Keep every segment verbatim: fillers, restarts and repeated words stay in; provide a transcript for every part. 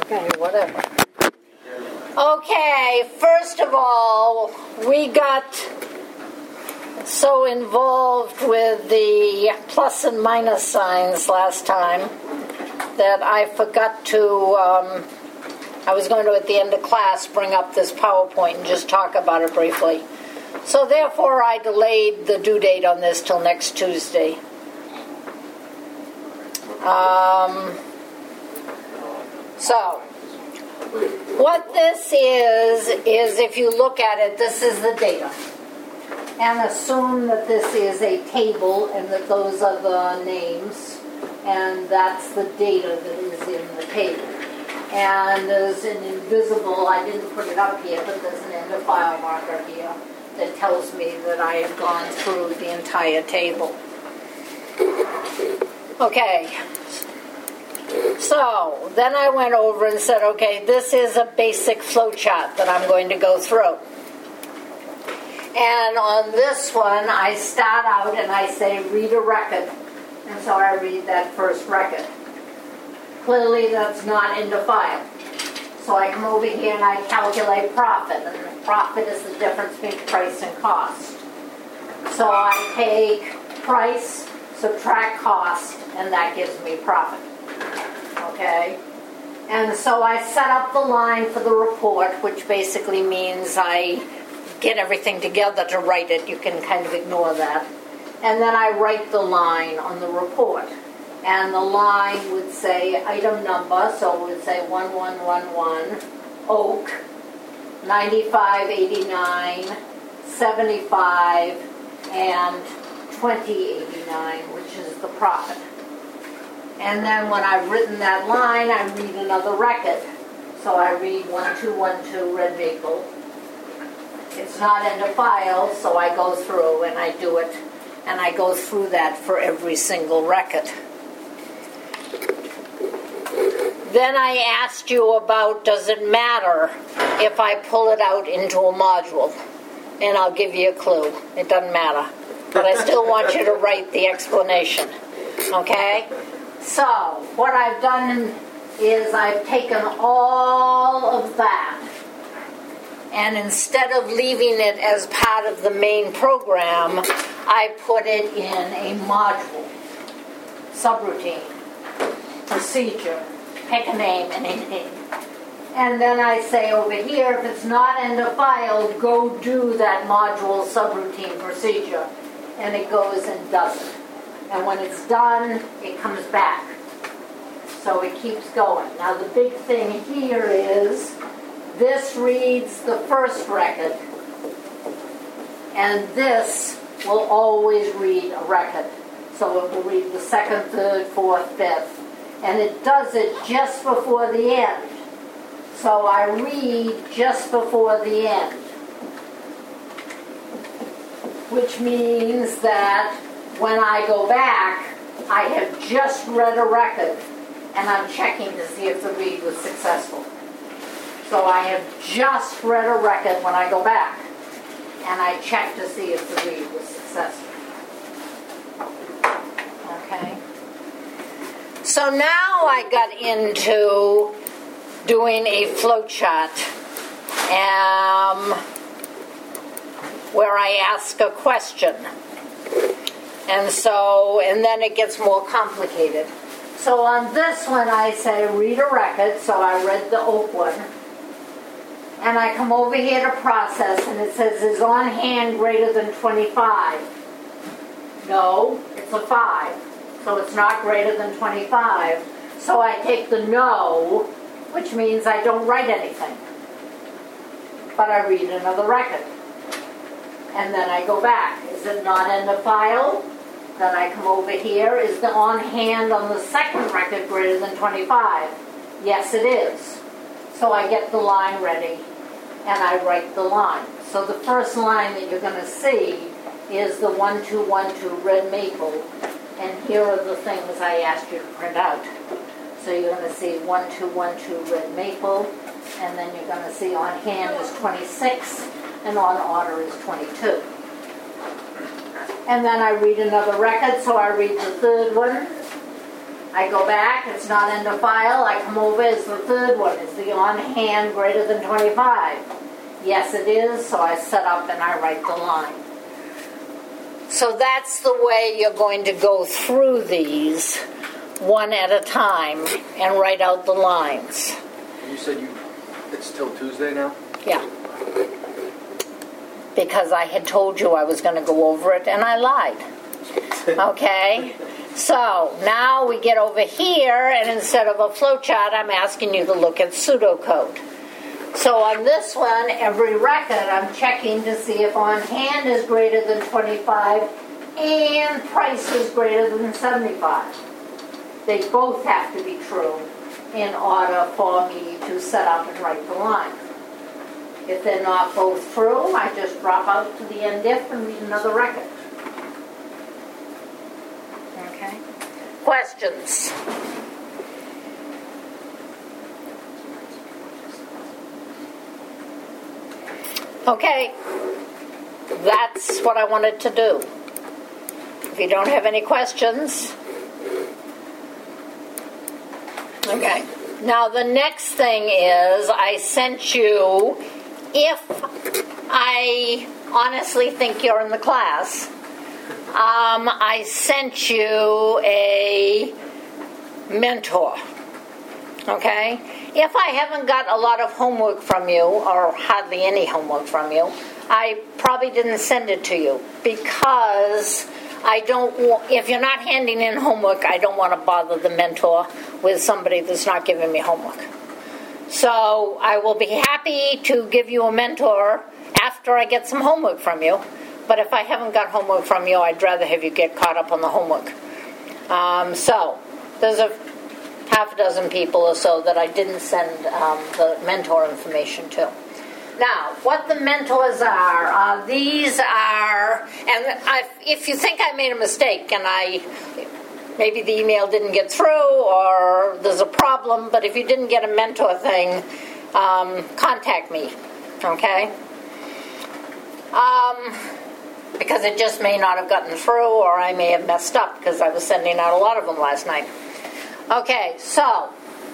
Okay, whatever. Okay, first of all, we got so involved with the plus and minus signs last time that I forgot to, um, I was going to, at the end of class, bring up this PowerPoint and just talk about it briefly. So therefore, I delayed the due date on this till next Tuesday. Um, so, what this is, is if you look at it, this is the data. And assume that this is a table and that those are the names, and that's the data that is in the table. And there's an invisible, I didn't put it up here, but there's an end of file marker here that tells me that I have gone through the entire table. Okay. So, then I went over and said, okay, this is a basic flow chart that I'm going to go through. And on this one, I start out and I say, read a record. And so I read that first record. Clearly, that's not in the file. So I come over here and I calculate profit. And profit is the difference between price and cost. So I take price, subtract cost, and that gives me profit. Okay? And so I set up the line for the report, which basically means I get everything together to write it. You can kind of ignore that. And then I write the line on the report. And the line would say item number, so it would say one one one one, Oak, ninety-five eighty-nine, seventy-five, and twenty eighty-nine, which is the profit. And then when I've written that line, I read another record. So I read one two one two Red Maple. It's not in the file, so I go through and I do it. And I go through that for every single record. Then I asked you about, does it matter if I pull it out into a module? And I'll give you a clue. It doesn't matter. But I still want you to write the explanation. Okay? So, what I've done is I've taken all of that, and instead of leaving it as part of the main program, I put it in a module, subroutine, procedure, pick a name, any name. And then I say over here, if it's not in the file, go do that module, subroutine, procedure. And it goes and does it. And when it's done, it comes back. So it keeps going. Now the big thing here is, this reads the first record, and this will always read a record. So it will read the second, third, fourth, fifth. And it does it just before the end. So I read just before the end. Which means that when I go back, I have just read a record, and I'm checking to see if the read was successful. So I have just read a record when I go back, and I check to see if the read was successful. Okay? So now I got into doing a flow chart, um, where I ask a question. And so, and then it gets more complicated. So on this one I say read a record, so I read the Oak one. And I come over here to process, and it says, is on hand greater than twenty-five? No, it's a five. So it's not greater than twenty-five. So I take the no, which means I don't write anything. But I read another record. And then I go back. Is it not in the file? Then I come over here. Is the on hand on the second record greater than twenty-five? Yes, it is. So I get the line ready, and I write the line. So the first line that you're going to see is the one two one two Red Maple, and here are the things I asked you to print out. So you're going to see one two one two Red Maple, and then you're going to see on hand is twenty-six, and on order is twenty-two. And then I read another record, so I read the third one. I go back, it's not in the file, I come over, is the third one, is the on hand greater than twenty-five? Yes, it is, so I set up and I write the line. So that's the way you're going to go through these one at a time and write out the lines. You said you it's till Tuesday now? Yeah. Because I had told you I was going to go over it and I lied. Okay? So now we get over here, and instead of a flowchart, I'm asking you to look at pseudocode. So on this one, every record, I'm checking to see if on hand is greater than twenty-five and price is greater than seventy-five. They both have to be true in order for me to set up and write the line. If they're not both true, I just drop out to the end if and read another record. Okay? Questions? Okay, that's what I wanted to do. If you don't have any questions. Okay, now the next thing is I sent you, if I honestly think you're in the class, um, I sent you a mentor. Okay? If I haven't got a lot of homework from you, or hardly any homework from you, I probably didn't send it to you because I don't want, if you're not handing in homework, I don't want to bother the mentor with somebody that's not giving me homework. So I will be happy to give you a mentor after I get some homework from you. But if I haven't got homework from you, I'd rather have you get caught up on the homework. Um, so there's a half a dozen people or so that I didn't send um, the mentor information to. Now, what the mentors are, uh, these are, and I, if you think I made a mistake and I, maybe the email didn't get through or there's a problem, but if you didn't get a mentor thing, um, contact me, okay? Um, because it just may not have gotten through, or I may have messed up because I was sending out a lot of them last night. Okay, so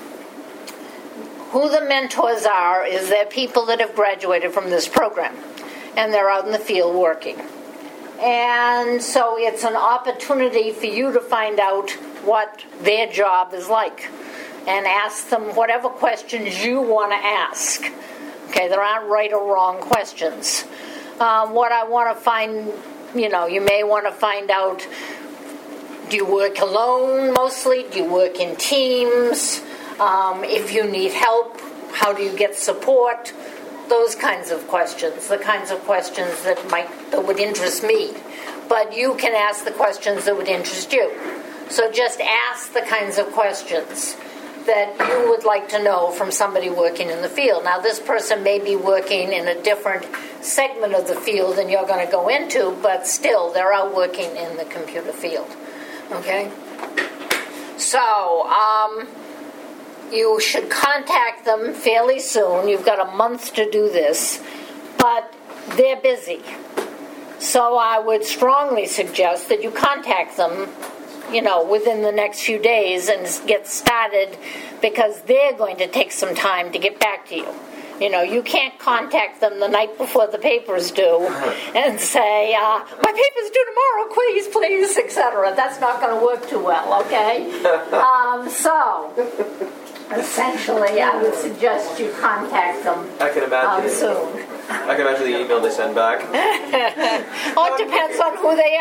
who the mentors are is they're people that have graduated from this program, and they're out in the field working. And so it's an opportunity for you to find out what their job is like and ask them whatever questions you want to ask. Okay, there aren't right or wrong questions. Um, what I want to find, you know, you may want to find out, do you work alone mostly? Do you work in teams? Um, if you need help, how do you get support? Those kinds of questions, the kinds of questions that might that would interest me. But you can ask the questions that would interest you. So just ask the kinds of questions that you would like to know from somebody working in the field. Now, this person may be working in a different segment of the field than you're going to go into, but still, they're out working in the computer field. Okay? So, um, you should contact them fairly soon. You've got a month to do this, but they're busy. So I would strongly suggest that you contact them, you know, within the next few days and get started, because they're going to take some time to get back to you. You know, you can't contact them the night before the papers due and say, uh, my paper's due tomorrow, please, please, et cetera. That's not going to work too well, okay? Um, so, essentially, I would suggest you contact them I can imagine um, soon. I can imagine the email they send back. Oh, it depends on who they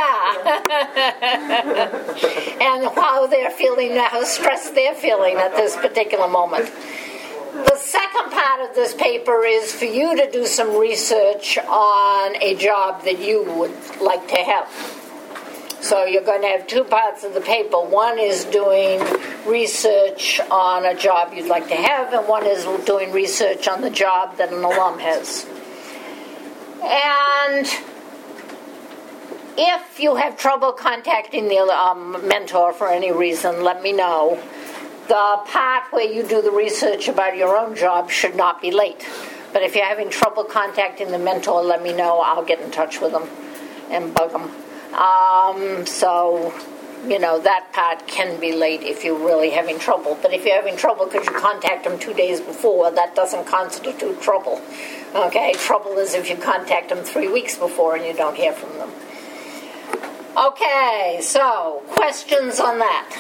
are and how they're feeling, how stressed they're feeling at this particular moment. The second part of this paper is for you to do some research on a job that you would like to have. So you're going to have two parts of the paper. One is doing research on a job you'd like to have, and one is doing research on the job that an alum has. And if you have trouble contacting the um, mentor for any reason, let me know. The part where you do the research about your own job should not be late. But if you're having trouble contacting the mentor, let me know. I'll get in touch with them and bug them. Um, so you know, that part can be late if you're really having trouble. But if you're having trouble because you contact them two days before, that doesn't constitute trouble. Okay, trouble is if you contact them three weeks before and you don't hear from them. Okay, so questions on that?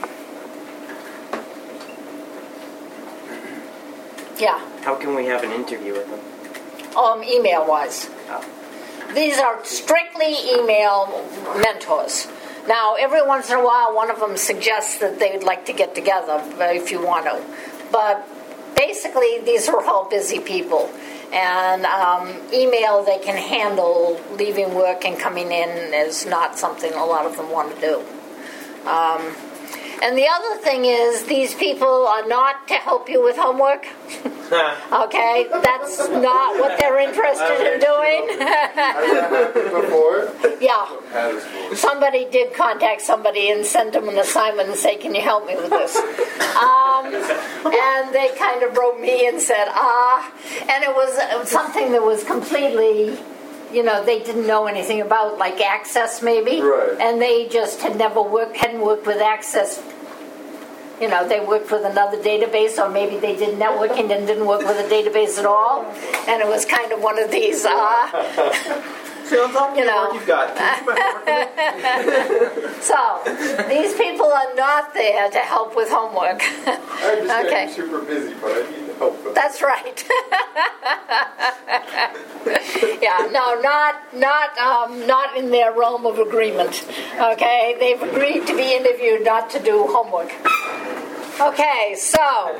Yeah. How can we have an interview with them? Um, email-wise. Oh. These are strictly email mentors. Now, every once in a while, one of them suggests that they would like to get together if you want to. But basically, these are all busy people. And um, email they can handle. Leaving work and coming in is not something a lot of them want to do. Um, and the other thing is, these people are not to help you with homework. Okay, that's not what they're interested in doing. Before? Yeah. Somebody did contact somebody and sent them an assignment and say, can you help me with this? Um, and they kind of wrote me and said, ah. And it was, it was something that was completely, you know, they didn't know anything about, like Access maybe. Right. And they just had never worked, hadn't worked with Access. You know, they worked with another database, or maybe they did networking and didn't work with a database at all. And it was kind of one of these, uh, See, on top of You the know. work you've got. Can you work so these people are not there to help with homework. I understand Okay. I'm super busy, but I need help. That's right. Yeah, no, not not um, not in their realm of agreement. Okay, they've agreed to be interviewed, not to do homework. Okay, so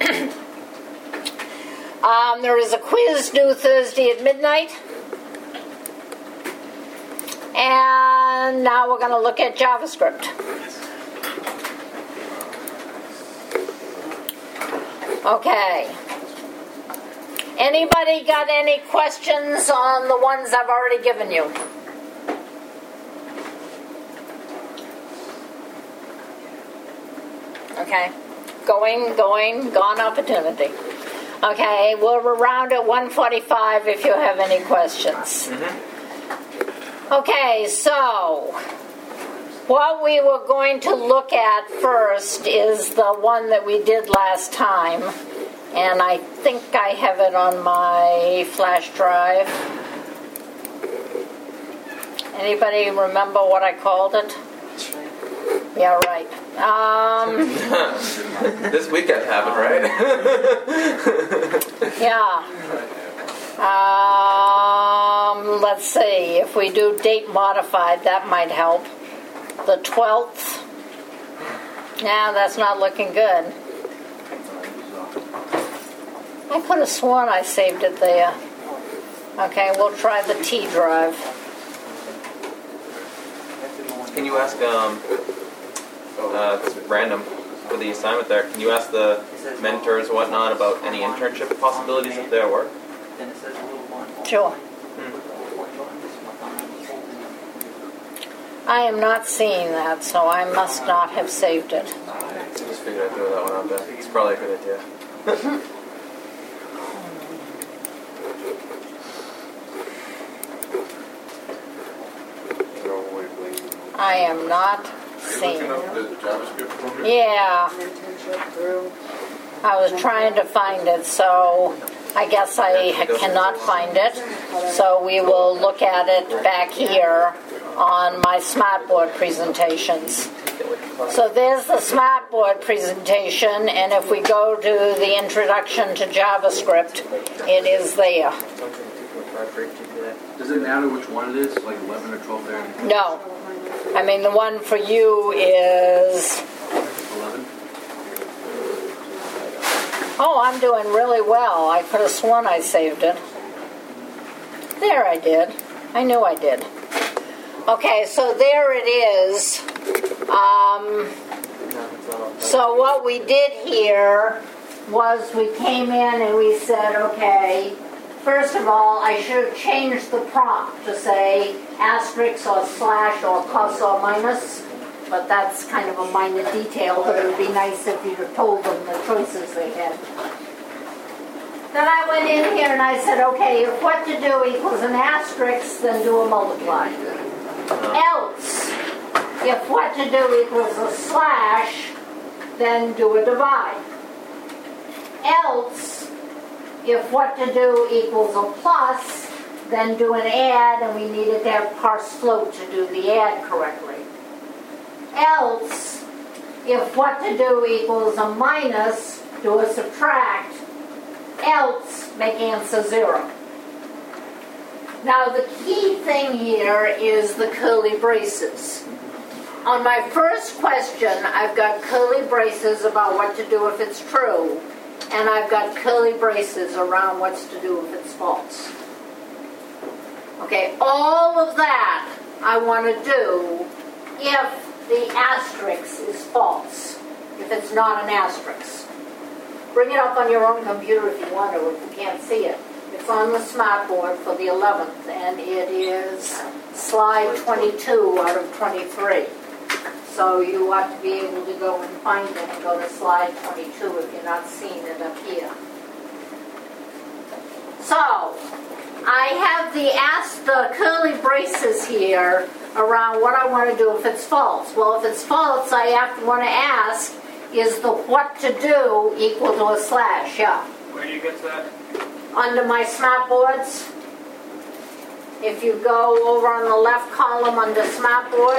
um, there is a quiz due Thursday at midnight. And now we're going to look at JavaScript. Okay. Anybody got any questions on the ones I've already given you? Okay. Going, going, gone opportunity. Okay, we're around at one forty-five if you have any questions. Okay, so what we were going to look at first is the one that we did last time, and I think I have it on my flash drive. Anybody remember what I called it? Yeah, right. Um, This weekend happened, right? yeah. Um, let's see. If we do date modified, that might help. The twelfth. Nah, that's not looking good. I could have sworn I saved it there. Okay, we'll try the T drive. Can you ask, um, uh, it's random for the assignment there, can you ask the mentors and whatnot about any internship possibilities at their work? Sure. I am not seeing that, so I must not have saved it. I just figured I'd throw that one out there. It's probably a good idea. I am not seeing Looking up it. the JavaScript program? Yeah, I was trying to find it, so I guess I cannot find it. So we will look at it back here on my Smartboard presentations. So there's the Smartboard presentation, and if we go to the introduction to JavaScript, it is there. Does it matter which one it is, like eleven or twelve thirty? No, I mean the one for you is... eleven? Oh, I'm doing really well. I could have sworn I saved it. There I did. I knew I did. Okay, so there it is. Um, so what we did here was we came in and we said, okay, first of all, I should have changed the prompt to say asterisk or slash or plus or minus, but that's kind of a minor detail, but it would be nice if you'd have told them the choices they had. Then I went in here and I said, okay, if what to do equals an asterisk, then do a multiply. Else, If what to do equals a slash, then do a divide. Else, if what to do equals a plus, then do an add, and we needed to have parse float to do the add correctly. Else, if what to do equals a minus, do a subtract. Else, make answer zero. Now the key thing here is the curly braces. On my first question, I've got curly braces about what to do if it's true, and I've got curly braces around what's to do if it's false. Okay, all of that I want to do if the asterisk is false, if it's not an asterisk. Bring it up on your own computer if you want to, if you can't see it. It's on the smart board for the eleventh, and it is slide twenty-two out of twenty-three. So you ought to be able to go and find it and go to slide twenty-two if you're not seeing it up here. So, I have the, ask, the curly braces here around what I want to do if it's false. Well, if it's false, I have to want to ask, is the what to do equal to a slash? Yeah. Where do you get to that? Under my smart boards. If you go over on the left column under smart board,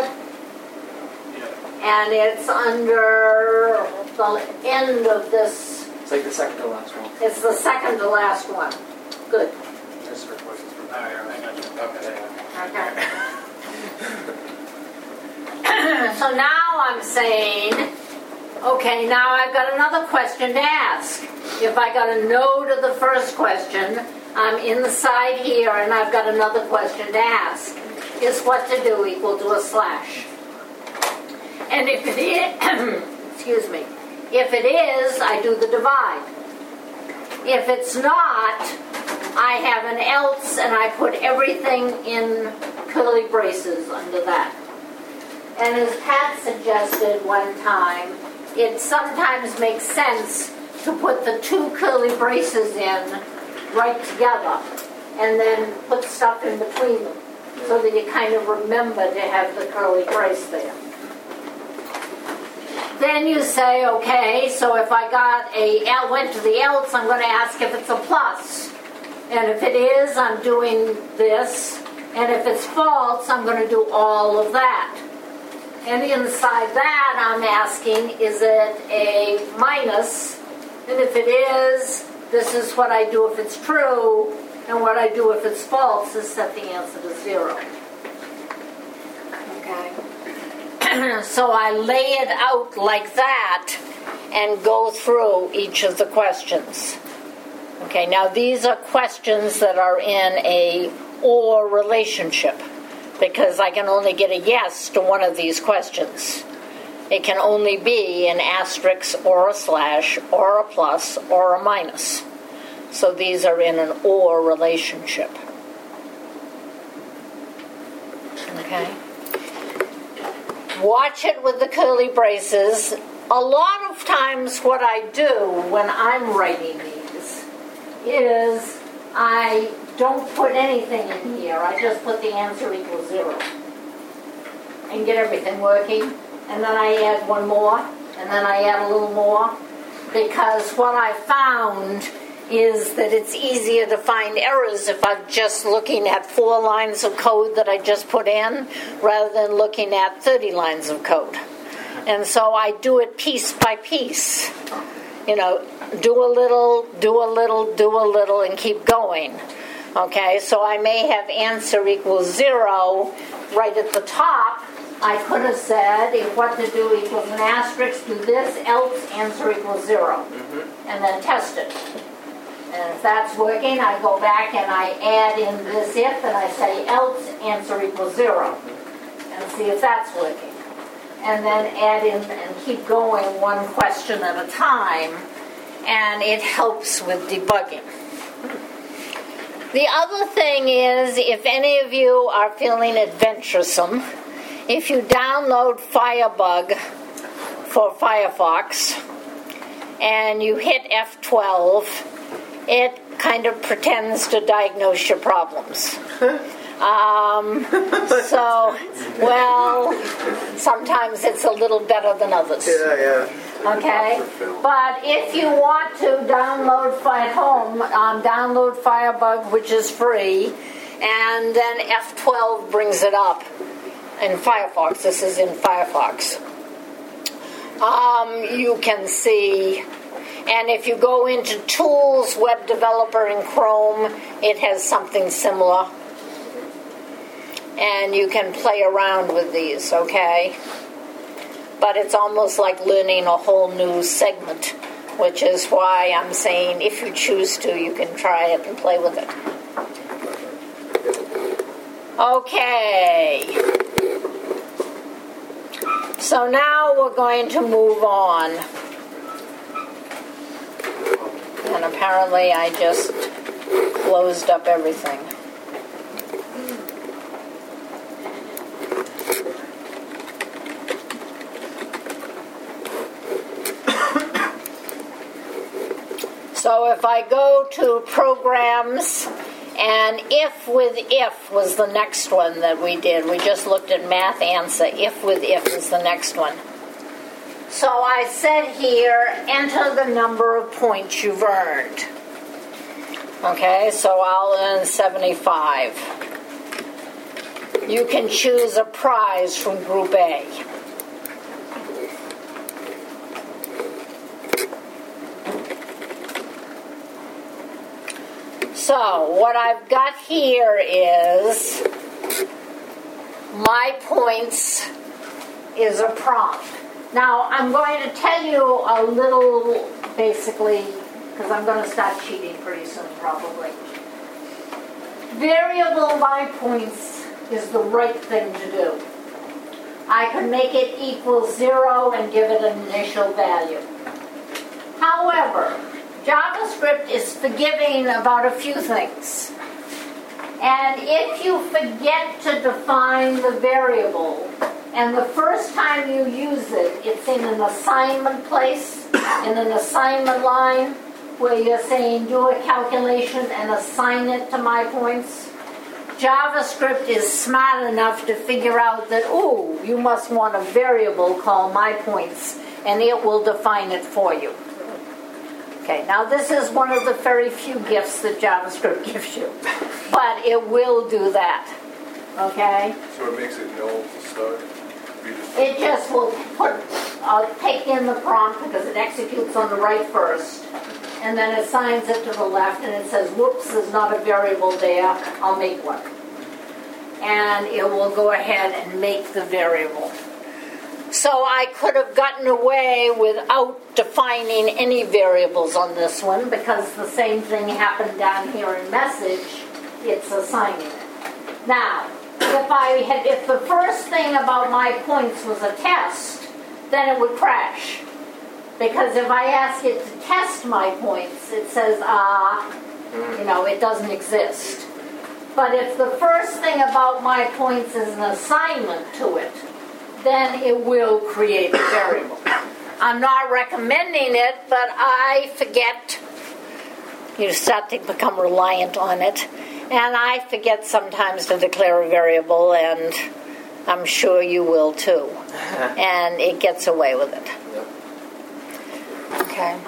and it's under the end of this. It's like the second to last one. It's the second to last one. Good. This is for questions from. Oh, yeah, I got you. Okay. Okay. So now I'm saying, okay, now I've got another question to ask. If I got a no to the first question, I'm inside here and I've got another question to ask. Is what to do equal to a slash? And if it is, excuse me, if it is, I do the divide. If it's not, I have an else and I put everything in curly braces under that. And as Pat suggested one time, it sometimes makes sense to put the two curly braces in right together and then put stuff in between them so that you kind of remember to have the curly brace there. Then you say, okay, so if I got a L, went to the else, I'm going to ask if it's a plus. And if it is, I'm doing this. And if it's false, I'm going to do all of that. And inside that, I'm asking, is it a minus? And if it is, this is what I do if it's true. And what I do if it's false is set the answer to zero. Okay. So I lay it out like that and go through each of the questions. Okay, now these are questions that are in a or relationship because I can only get a yes to one of these questions. It can only be an asterisk or a slash or a plus or a minus. So these are in an or relationship. Okay. Watch it with the curly braces. A lot of times what I do when I'm writing these is I don't put anything in here. I just put the answer equals zero and get everything working. And then I add one more, and then I add a little more. Because what I found is that it's easier to find errors if I'm just looking at four lines of code that I just put in rather than looking at thirty lines of code. And so I do it piece by piece. You know, do a little, do a little, do a little, and keep going. Okay, so I may have answer equals zero right at the top. I could have said, if what to do equals an asterisk, do this, else answer equals zero. Mm-hmm. And then test it. And if that's working, I go back and I add in this if, and I say else answer equals zero. And see if that's working. And then add in and keep going one question at a time. And it helps with debugging. The other thing is, if any of you are feeling adventuresome, if you download Firebug for Firefox and you hit F twelve, it kind of pretends to diagnose your problems. Um, so, well, sometimes it's a little better than others. Yeah, yeah. Okay, but if you want to download Fi- at home, um, download Firebug, which is free, and then F twelve brings it up in Firefox. This is in Firefox. Um, you can see, and if you go into Tools, Web Developer in Chrome, it has something similar. And you can play around with these, okay? But it's almost like learning a whole new segment, which is why I'm saying if you choose to, you can try it and play with it. Okay. So now we're going to move on. And apparently I just closed up everything. So if I go to programs, and if with if was the next one that we did. We just looked at math answer. If with if is the next one. So I said here, enter the number of points you've earned. Okay, so I'll earn seventy-five. You can choose a prize from Group A. So, what I've got here is my points is a prompt. Now, I'm going to tell you a little, basically, because I'm going to start cheating pretty soon, probably. Variable my points is the right thing to do. I can make it equal zero and give it an initial value. However, JavaScript is forgiving about a few things. And if you forget to define the variable, and the first time you use it, it's in an assignment place, in an assignment line, where you're saying do a calculation and assign it to my points, JavaScript is smart enough to figure out that, ooh, you must want a variable called my points, and it will define it for you. Okay, now this is one of the very few gifts that JavaScript gives you, but it will do that, okay? So it makes it null to start? It just will put, uh, take in the prompt because it executes on the right first, and then assigns it to the left, and it says, whoops, there's not a variable there, I'll make one. And it will go ahead and make the variable. So I could have gotten away without defining any variables on this one because the same thing happened down here in message. It's assigning it. Now, if I had, if the first thing about my points was a test, then it would crash. Because if I ask it to test my points, it says, ah, you know, it doesn't exist. But if the first thing about my points is an assignment to it, then it will create a variable. I'm not recommending it, but I forget. You start to become reliant on it. And I forget sometimes to declare a variable, and I'm sure you will too. And it gets away with it. Okay.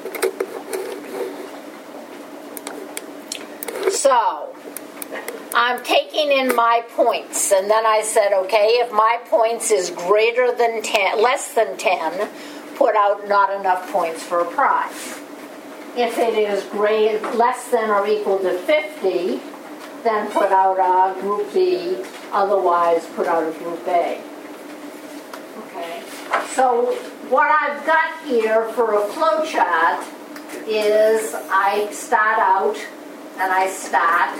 So, I'm taking in my points, and then I said, okay, if my points is greater than ten, less than ten, put out not enough points for a prize. If it is great, less than or equal to fifty, then put out a group B, otherwise put out a group A. Okay, so what I've got here for a flowchart is I start out, and I start,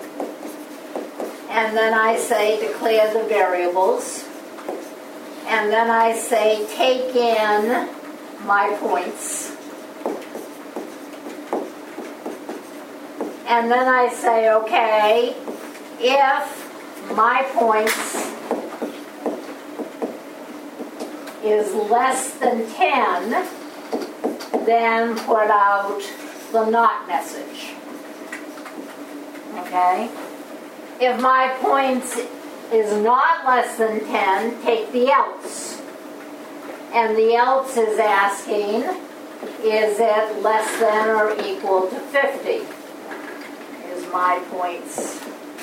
and then I say declare the variables, and then I say take in my points, and then I say okay, if my points is less than ten, then put out the not message. Okay? If my points is not less than ten, take the else. And the else is asking, is it less than or equal to fifty? Is my points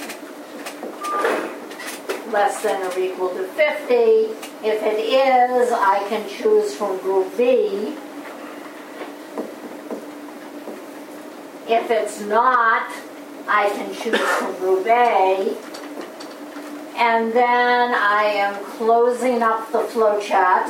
less than or equal to fifty? If it is, I can choose from group B. If it's not, I can choose from group A. And then I am closing up the flow chart.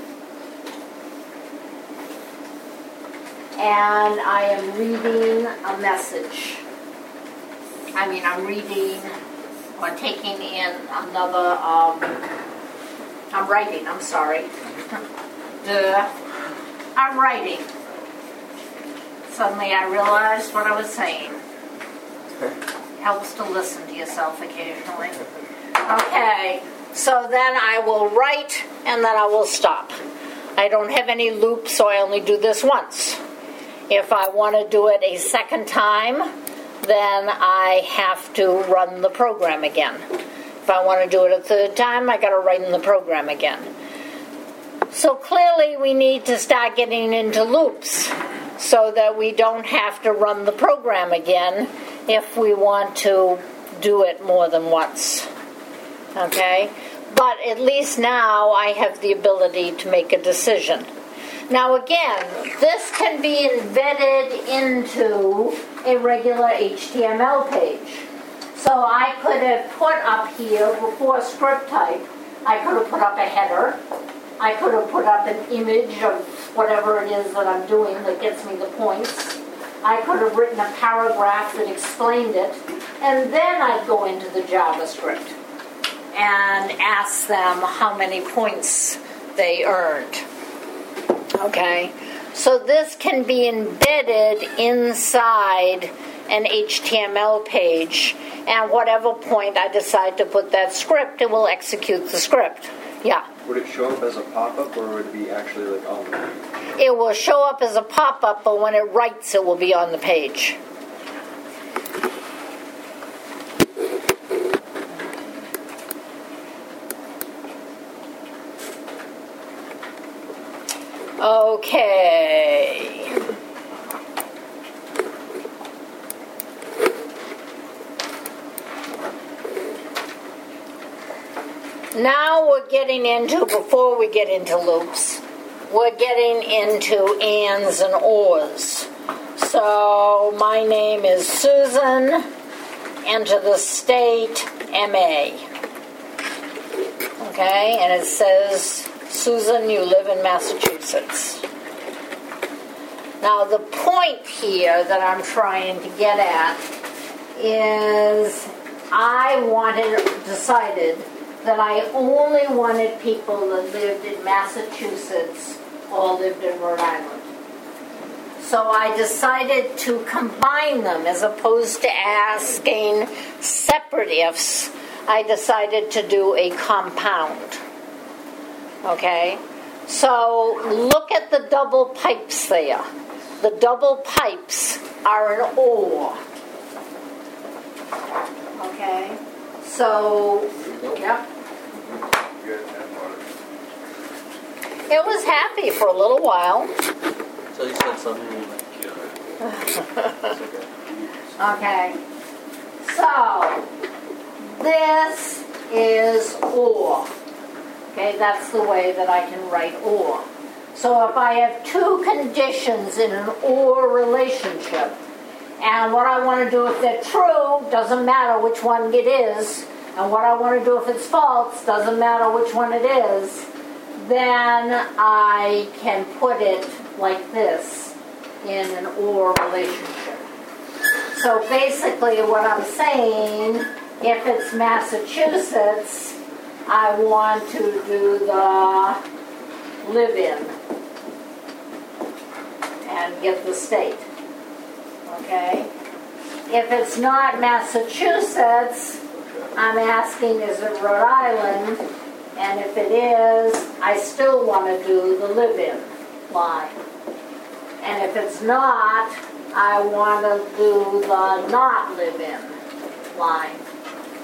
And I am reading a message. I mean, I'm reading or taking in another, um, I'm writing, I'm sorry. Duh. I'm writing. Suddenly I realized what I was saying. Helps to listen to yourself occasionally. Okay, so then I will write and then I will stop. I don't have any loops, so I only do this once. If I want to do it a second time, then I have to run the program again. If I want to do it a third time, I got to run the program again. So clearly we need to start getting into loops so that we don't have to run the program again if we want to do it more than once. Okay? But at least now I have the ability to make a decision. Now again, this can be embedded into a regular H T M L page. So I could have put up here, before script type, I could have put up a header. I could have put up an image of whatever it is that I'm doing that gets me the points. I could have written a paragraph that explained it. And then I'd go into the JavaScript and ask them how many points they earned. Okay, so this can be embedded inside an H T M L page, and whatever point I decide to put that script, it will execute the script. Yeah. Would it show up as a pop-up, or would it be actually like on the page? It will show up as a pop-up, but when it writes, it will be on the page. Okay. Now we're getting into, before we get into loops, we're getting into ands and ors. So my name is Susan, enter the state, M A. Okay, and it says, Susan, you live in Massachusetts. Now the point here that I'm trying to get at is I wanted, decided that I only wanted people that lived in Massachusetts or lived in Rhode Island. So I decided to combine them as opposed to asking separate ifs. I decided to do a compound. Okay? So look at the double pipes there. The double pipes are an or. Okay? So, yep. It was happy for a little while. So you said something. Okay. So, this is or. Okay, that's the way that I can write or. So if I have two conditions in an or relationship, and what I want to do if they're true, doesn't matter which one it is, and what I want to do if it's false, doesn't matter which one it is, then I can put it like this in an or relationship. So basically what I'm saying, if it's Massachusetts, I want to do the live-in and get the state. Okay? If it's not Massachusetts, I'm asking, is it Rhode Island? And if it is, I still want to do the live-in line. And if it's not, I want to do the not live-in line.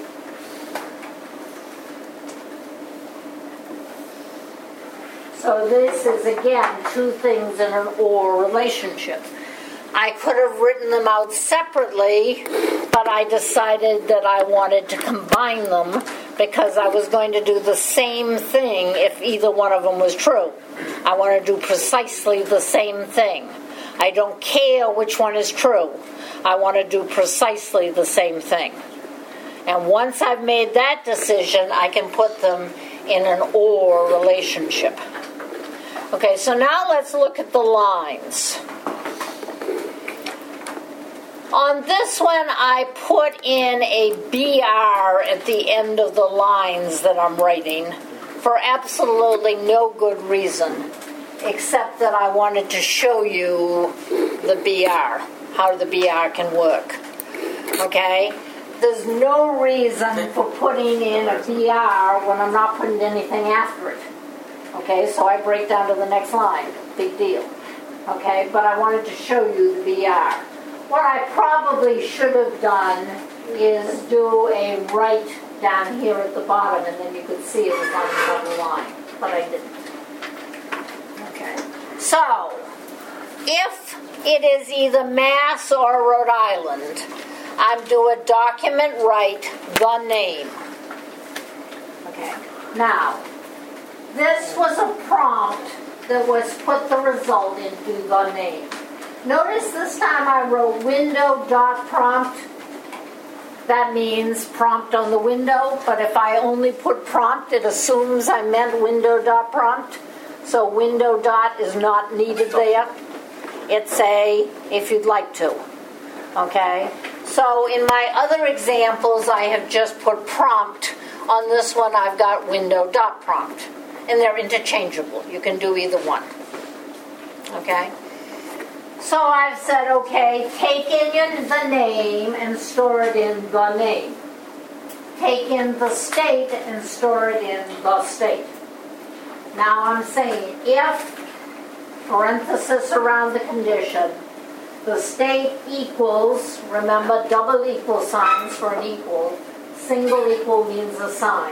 So this is, again, two things in an or relationship. I could have written them out separately, but I decided that I wanted to combine them because I was going to do the same thing if either one of them was true. I want to do precisely the same thing. I don't care which one is true. I want to do precisely the same thing. And once I've made that decision, I can put them in an or relationship. Okay, so now let's look at the lines. On this one, I put in a B R at the end of the lines that I'm writing for absolutely no good reason, except that I wanted to show you the B R, how the B R can work. Okay? There's no reason for putting in a B R when I'm not putting anything after it. Okay, so I break down to the next line. Big deal. Okay, but I wanted to show you the B R. What I probably should have done is do a right down here at the bottom, and then you could see it was on another line, but I didn't. Okay. So, if it is either Mass or Rhode Island, I'm do a document right, the name. Okay. Now, this was a prompt that was put the result into the name. Notice this time I wrote window dot prompt. That means prompt on the window, but if I only put prompt, it assumes I meant window dot prompt. So window dot is not needed there. It's a if you'd like to. Okay? So in my other examples, I have just put prompt. On this one, I've got window dot prompt. And they're interchangeable. You can do either one. Okay? So I've said, okay, take in the name and store it in the name. Take in the state and store it in the state. Now I'm saying if, parenthesis around the condition, the state equals, remember double equal signs for an equal, single equal means a sign.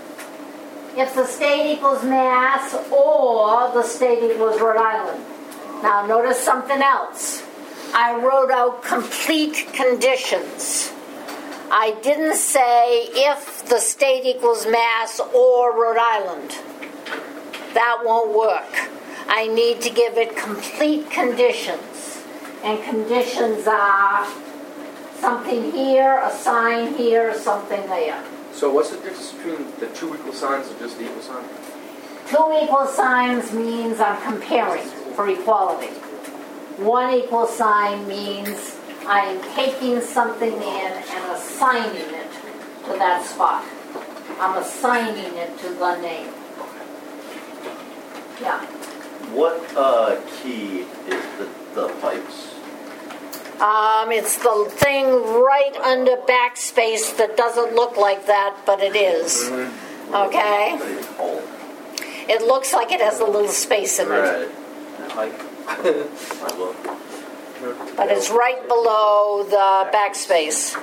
If the state equals Mass or the state equals Rhode Island. Now notice something else. I wrote out complete conditions. I didn't say if the state equals Mass or Rhode Island. That won't work. I need to give it complete conditions. And conditions are something here, a sign here, something there. So what's the difference between the two equal signs and just the equal sign? Two equal signs means I'm comparing for equality. One equal sign means I am taking something in and assigning it to that spot. I'm assigning it to the name. Yeah. What uh, key is the, the pipes? Um, it's the thing right under backspace that doesn't look like that, but it is. Okay? It looks like it has a little space in it. Right. I will. But it's right below the backspace.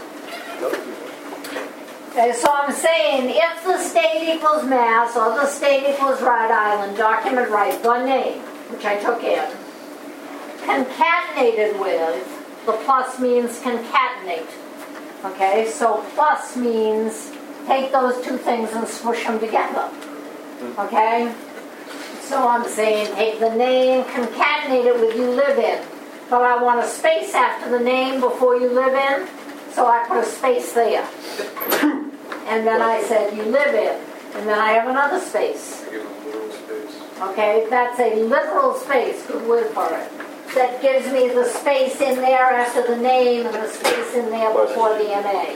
Okay, so I'm saying if the state equals Mass or the state equals Rhode Island, document right, the name, which I took in, concatenated with, the plus means concatenate. Okay, so plus means take those two things and smush them together. Okay? So I'm saying take the name, concatenate it with you live in. But I want a space after the name before you live in, so I put a space there. And then I said you live in. And then I have another space. Okay, that's a literal space, good word for it. That gives me the space in there after the name and the space in there before the M A.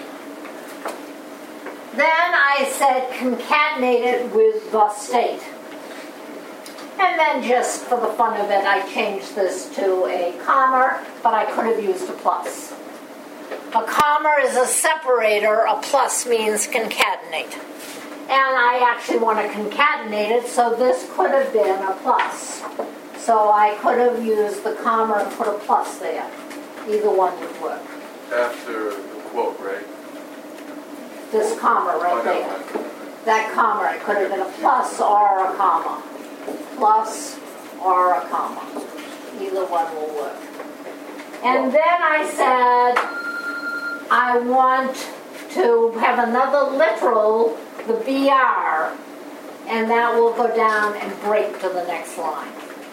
Then I said concatenate it with the state. And then just for the fun of it, I changed this to a comma, but I could have used a plus. A comma is a separator, a plus means concatenate. And I actually want to concatenate it, so this could have been a plus. So I could have used the comma and put a plus there. Either one would work. After the quote, right? This comma right there. That comma, it could have been a plus or a comma. plus or a comma. Either one will work. And then I said, I want to have another literal, the B R, and that will go down and break to the next line.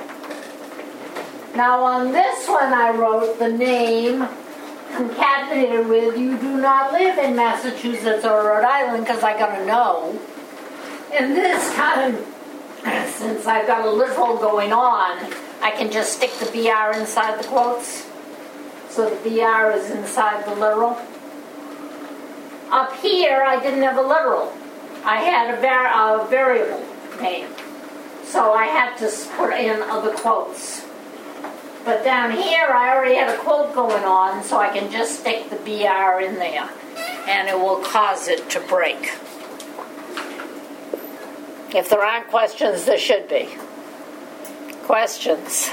Now on this one I wrote the name concatenated with you do not live in Massachusetts or Rhode Island because I gotta know. And this time, since I've got a literal going on, I can just stick the B R inside the quotes. So the B R is inside the literal. Up here, I didn't have a literal. I had a, var- a variable name. So I had to put in other quotes. But down here, I already had a quote going on, so I can just stick the B R in there, and it will cause it to break. If there aren't questions, there should be. Questions?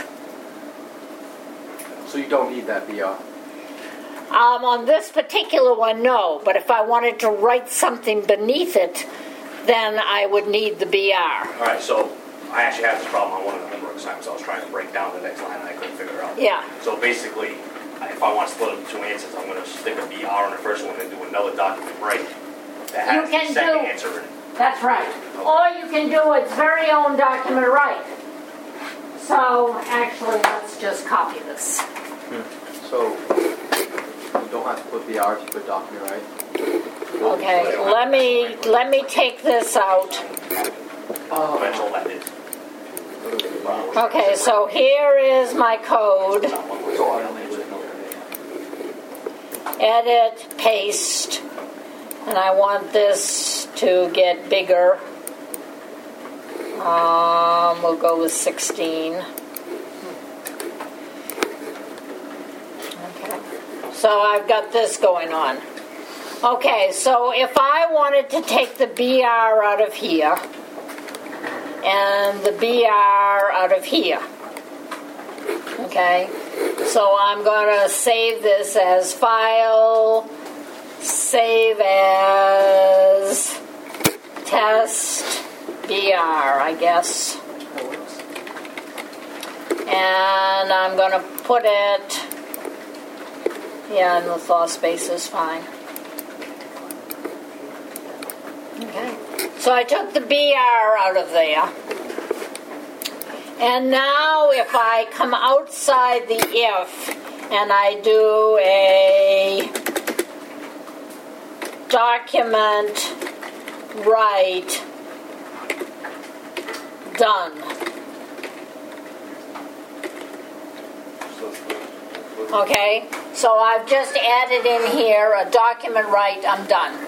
So you don't need that B R. Um, on this particular one, no. But if I wanted to write something beneath it, then I would need the B R. All right, so I actually had this problem on one of the homework assignments. I was trying to break down the next line and I couldn't figure it out. Yeah. So basically, if I want to split up the two answers, I'm going to stick a B R on the first one and do another document break that You has can the second do- answer in it. That's right. Or you can do its very own document right. So actually, let's just copy this. So you don't have to put B R to put document, right? Okay, let me let me take this out. Oh. That's all that is. Okay, so here is my code. Edit, paste, and I want this to get bigger. Um, we'll go with sixteen. Okay, so I've got this going on. Okay, so if I wanted to take the B R out of here and the B R out of here, okay, so I'm going to save this as file, save as test B R, I guess, and I'm going to put it, yeah, and the thaw space is fine. Okay, so I took the B R out of there. And now if I come outside the if and I do a document write done. Okay, so I've just added in here a document write, I'm done.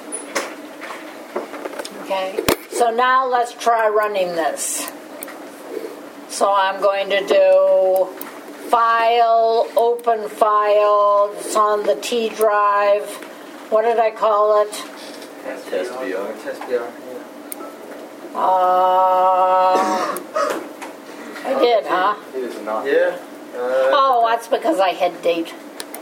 Okay, so now let's try running this. So I'm going to do file, open file, it's on the T drive. What did I call it? Test B R. Test B R. Uh, I did, huh? It is not. Yeah. Uh, Oh, that's because I had date.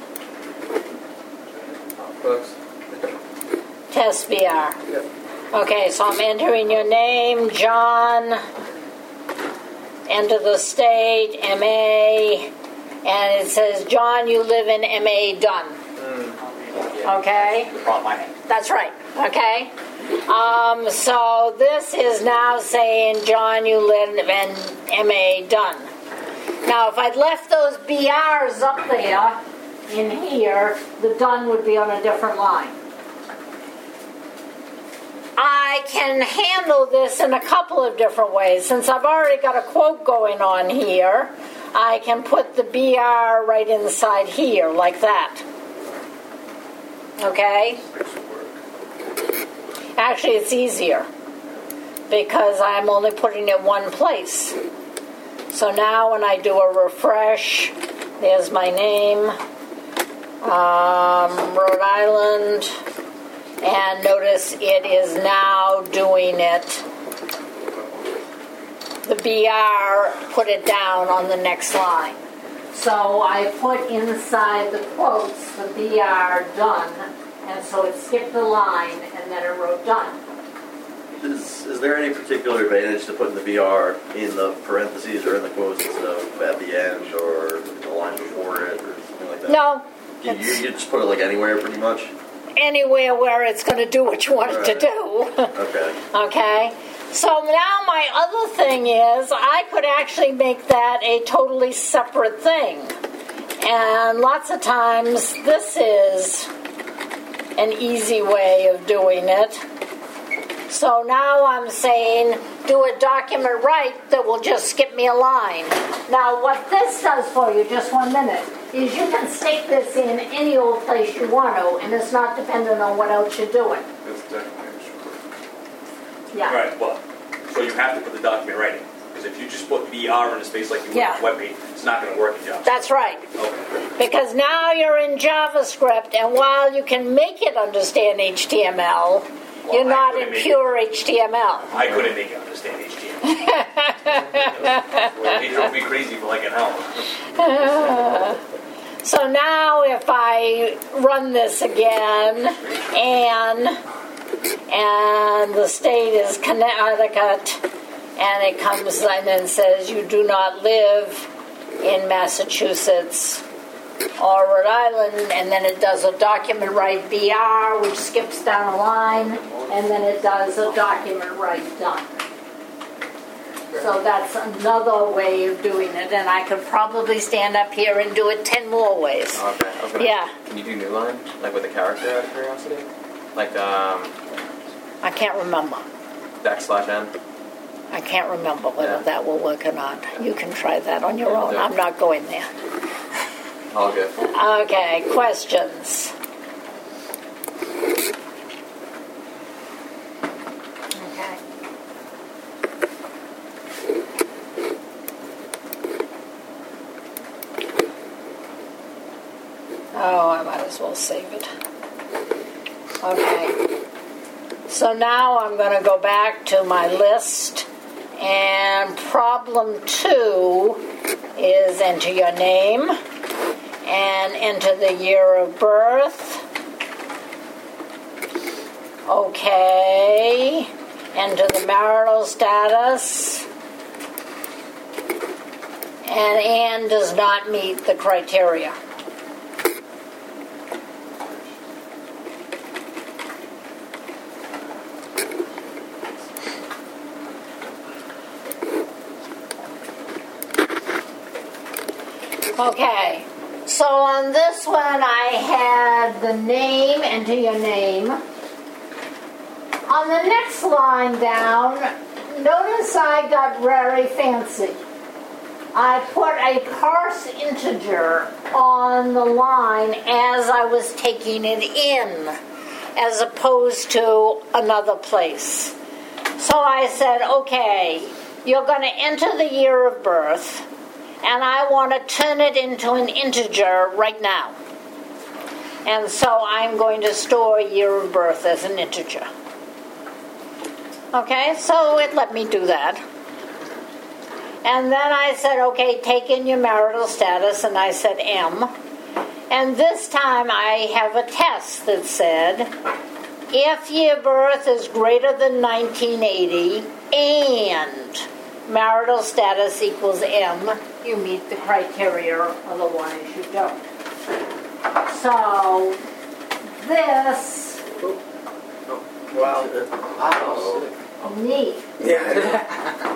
Close. Test B R. Yep. Okay, so I'm entering your name, John. Enter the state, M A, and it says, John, you live in M A Dunn. Okay? The problem I had. That's right, okay? Um, so this is now saying, John, you live in M A Dunn. Now, if I'd left those B Rs up there, in here, the Dunn would be on a different line. I can handle this in a couple of different ways. Since I've already got a quote going on here, I can put the B R right inside here, like that. Okay? Actually, it's easier because I'm only putting it one place. So now when I do a refresh, there's my name, um, Rhode Island, and notice it is now doing it. The B R put it down on the next line. So I put inside the quotes the B R done, and so it skipped the line and then it wrote done. is, is there any particular advantage to putting the V R in the parentheses or in the quotes instead of at the end or the line before it or something like that? No, You, you, it's you just put it like anywhere pretty much? anywhere where it's going to do what you want it to do. Okay. Okay? So now my other thing is I could actually make that a totally separate thing. And lots of times this is an easy way of doing it. So now I'm saying do a document right that will just skip me a line. Now what this does for you, just one minute, is you can stick this in any old place you want to, and it's not dependent on what else you're doing. It's definitely short. Yeah. Right, well, so you have to put the document right in. Because if you just put V R in a space like you would Yeah. on web page, it's not going to work in JavaScript. That's right. Okay. Because now you're in JavaScript, and while you can make it understand H T M L, Well, you're I not couldn't in make pure H T M L. I couldn't make it understand H T M L. It drove me crazy for like an hour. So now if I run this again, and and the state is Connecticut, and it comes and then says you do not live in Massachusetts or Rhode Island, and then it does a document write V R, which skips down a line, and then it does a document write done. So that's another way of doing it, and I could probably stand up here and do it ten more ways. Okay. I was gonna, Yeah. Can you do new line like with a character out of curiosity? Like um, I can't remember. backslash n. I can't remember whether Yeah. that will work or not. You can try that on your own. Yeah. I'm not going there. All good. Okay, questions? Okay. Oh, I might as well save it. Okay. So now I'm going to go back to my list, and problem two is enter your name and enter the year of birth. Okay. Enter the marital status. And Anne does not meet the criteria. Okay, so on this one I had the name, enter your name. On the next line down, notice I got very fancy. I put a parse integer on the line as I was taking it in, as opposed to another place. So I said, okay, you're going to enter the year of birth, and I want to turn it into an integer right now. And so I'm going to store year of birth as an integer. Okay, so it let me do that. And then I said, okay, take in your marital status, and I said M. And this time I have a test that said, if year of birth is greater than nineteen eighty and marital status equals M, you meet the criteria, otherwise you don't. So, this, Wow. Wow. neat. Yeah.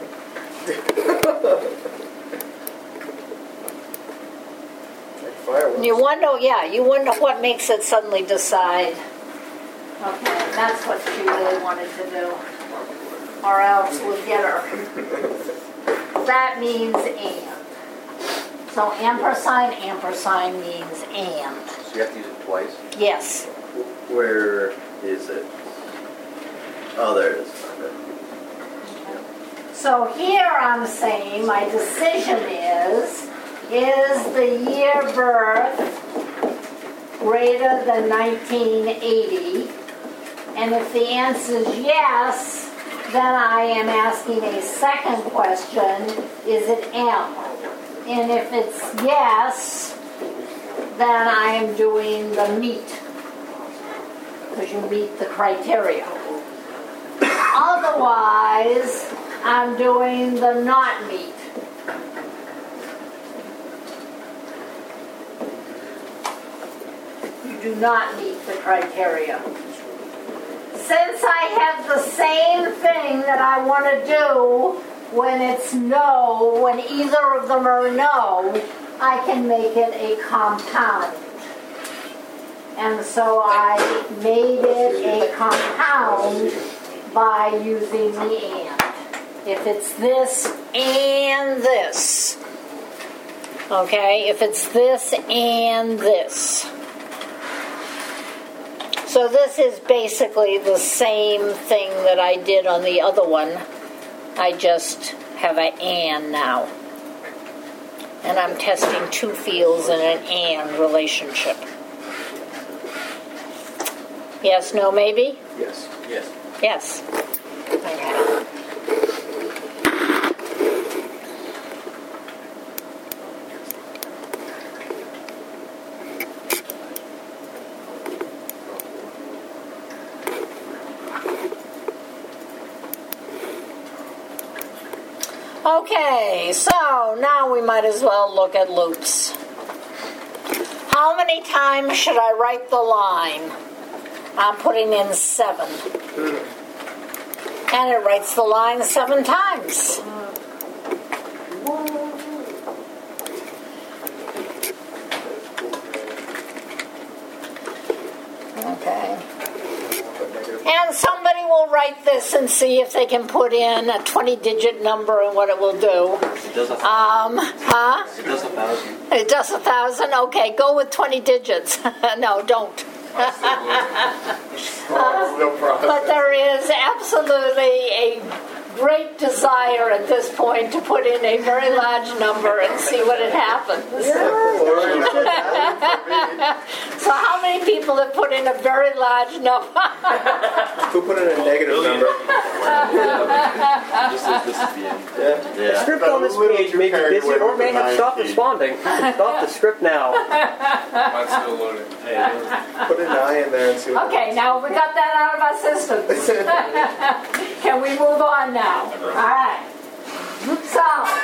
Fireworks. You wonder, yeah, you wonder what makes it suddenly decide. Okay, that's what she really wanted to do. Or else we'll get her. That means and. So ampersand, ampersand means and. So you have to use it twice? Yes. Where is it? Oh, there it is. Okay. So here I'm saying my decision is, is the year birth greater than nineteen eighty? And if the answer is yes, then I am asking a second question, is it M? And if it's yes, then I am doing the meet, because you meet the criteria. Otherwise, I'm doing the not meet. You do not meet the criteria. Since I have the same thing that I want to do when it's no, when either of them are no, I can make it a compound. And so I made it a compound by using the and. If it's this and this, okay, if it's this and this. So this is basically the same thing that I did on the other one. I just have an and now. And I'm testing two fields in an and relationship. Yes, no, maybe? Yes. Yes. Yes. Okay. Okay, so now we might as well look at loops. How many times should I write the line? I'm putting in seven. And it writes the line seven times. Okay. And somebody will write this and see if they can put in a twenty-digit number and what it will do. It does a, Um, huh? it does a thousand. It does a thousand? Okay, go with twenty digits. No, don't. No problem. But there is absolutely a great desire at this point to put in a very large number and see what it happens. So how many people have put in a very large number? Who put in a negative number? This is, this is the end. Yeah. The Yeah. script on this page may be busy or may have stopped responding. Stop the script now. Mine's still loading. Put an I in there and see what Okay, now we got that out of our systems. Can we move on now? All right. So,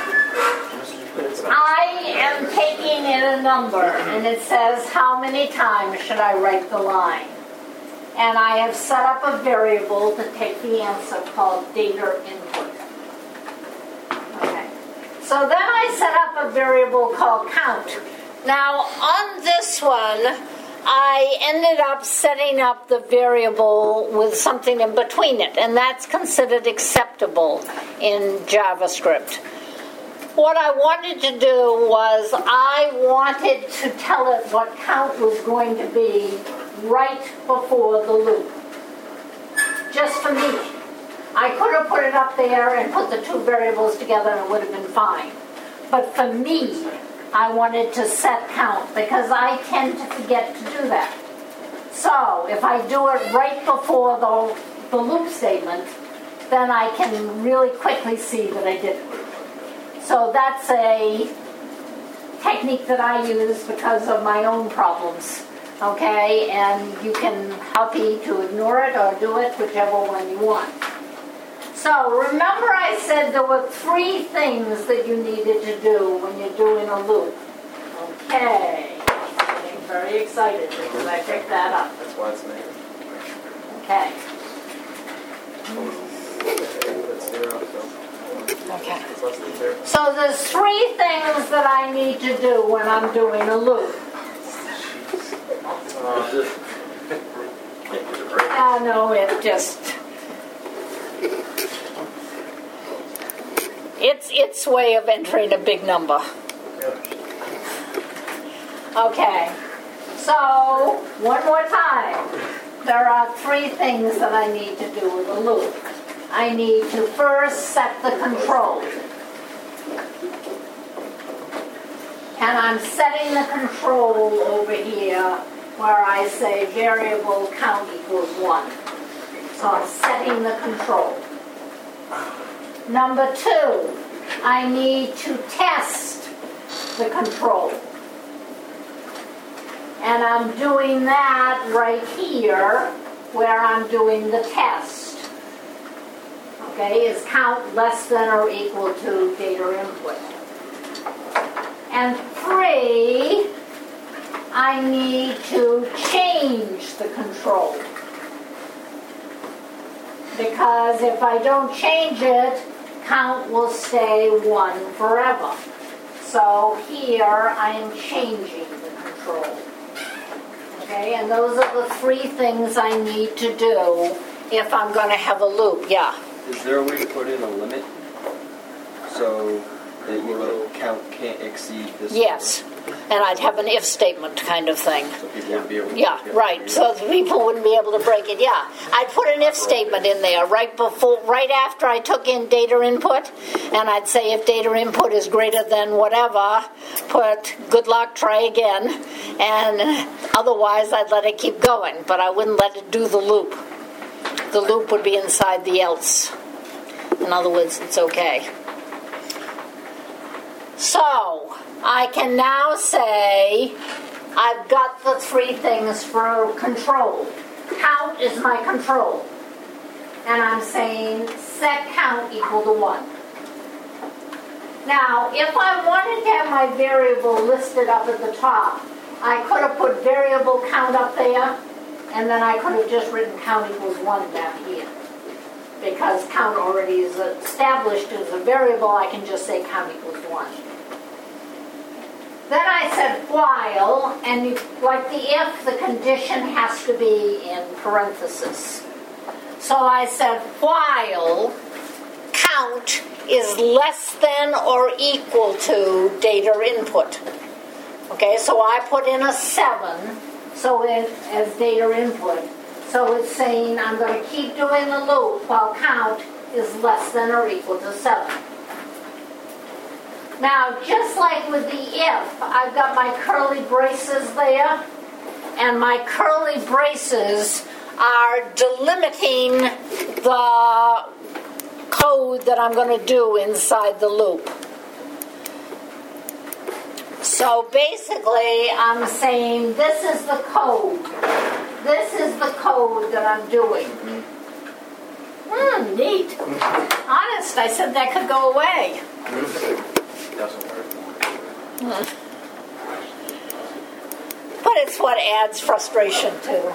I am taking in a number, and it says how many times should I write the line. And I have set up a variable to take the answer called data input. Okay. So then I set up a variable called count. Now, on this one, I ended up setting up the variable with something in between it, and that's considered acceptable in JavaScript. What I wanted to do was I wanted to tell it what count was going to be right before the loop. Just for me. I could have put it up there and put the two variables together and it would have been fine. But for me, I wanted to set count because I tend to forget to do that. So if I do it right before the, the loop statement, then I can really quickly see that I did it. So that's a technique that I use because of my own problems. Okay, and you can happy to ignore it or do it, whichever one you want. So remember I said there were three things that you needed to do when you're doing a loop. Okay, I'm getting very excited because I picked that up. That's why it's negative. Okay, That's zero, so okay. it's less than zero. So there's three things that I need to do when I'm doing a loop. I know it just... It's its way of entering a big number. Okay, so one more time. There are three things that I need to do with a loop. I need to first set the control. And I'm setting the control over here where I say variable count equals one. So I'm setting the control. Number two, I need to test the control. And I'm doing that right here where I'm doing the test. Okay, is count less than or equal to data input. And three, I need to change the control. Because if I don't change it, count will stay one forever. So here I am changing the control. Okay, and those are the three things I need to do if I'm going to have a loop. Yeah. Is there a way to put in a limit so that your count can't exceed this? Yes. And I'd have an if statement kind of thing. So people wouldn't be able to Yeah, break it? right. So the people wouldn't be able to break it. Yeah, I'd put an if statement in there right before, right after I took in data input, and I'd say if data input is greater than whatever, put good luck, try again, and otherwise I'd let it keep going, but I wouldn't let it do the loop. The loop would be inside the else. In other words, it's okay. So I can now say I've got the three things for control. Count is my control. And I'm saying set count equal to one. Now, if I wanted to have my variable listed up at the top, I could have put variable count up there, and then I could have just written count equals one down here. Because count already is established as a variable, I can just say count equals one. Then I said while, and you, like the if, the condition has to be in parentheses. So I said while count is less than or equal to data input. Okay, so I put in a seven so it, as data input. So it's saying I'm going to keep doing the loop while count is less than or equal to seven. Now, just like with the if, I've got my curly braces there, and my curly braces are delimiting the code that I'm going to do inside the loop. So basically, I'm saying this is the code. This is the code that I'm doing. Hmm, neat. Honest, I said that could go away. Doesn't work. But it's what adds frustration too.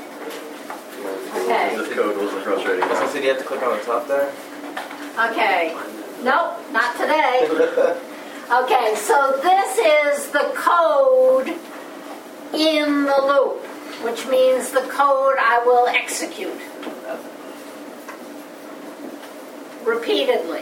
Okay. This code wasn't frustrating. So did you have to click on the top there? Okay. Nope, not today. Okay, so this is the code in the loop, which means the code I will execute repeatedly.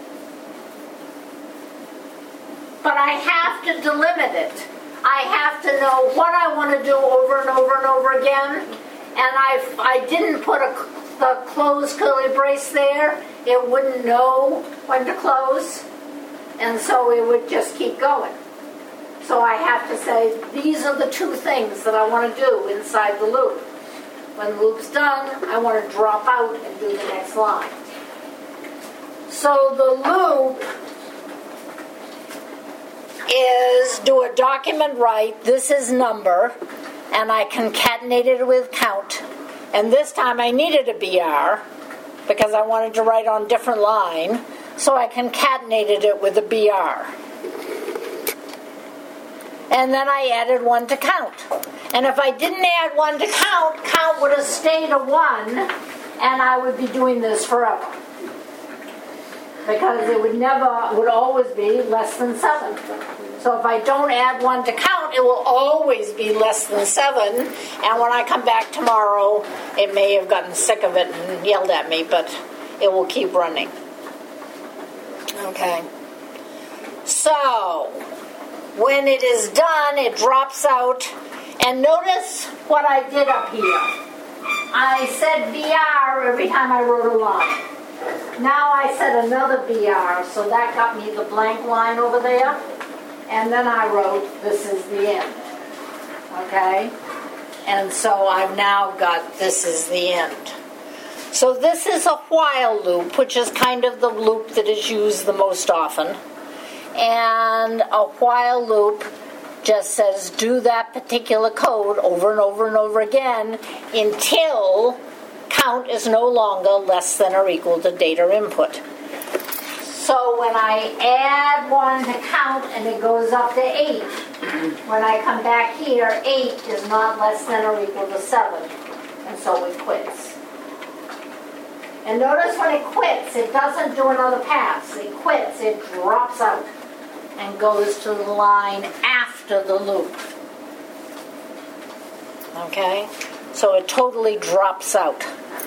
But I have to delimit it. I have to know what I want to do over and over and over again. And I, I didn't put a, the close curly brace there. It wouldn't know when to close. And so it would just keep going. So I have to say, these are the two things that I want to do inside the loop. When the loop's done, I want to drop out and do the next line. So the loop is do a document write, this is number, and I concatenated it with count. And this time I needed a B R because I wanted to write on different line, so I concatenated it with a B R. And then I added one to count. And if I didn't add one to count, count would have stayed a one, and I would be doing this forever. Because it would never, would always be less than seven. So if I don't add one to count, it will always be less than seven. And when I come back tomorrow, it may have gotten sick of it and yelled at me, but it will keep running. Okay. So, when it is done, it drops out. And notice what I did up here. I said B R every time I wrote a line. Now I said another B R, so that got me the blank line over there. And then I wrote, this is the end. Okay? And so I've now got, this is the end. So this is a while loop, which is kind of the loop that is used the most often. And a while loop just says do that particular code over and over and over again until count is no longer less than or equal to data input. So when I add one to count and it goes up to eight, when I come back here, eight is not less than or equal to seven, and so it quits. And notice when it quits, it doesn't do another pass. It quits, it drops out and goes to the line after the loop. Okay? So it totally drops out.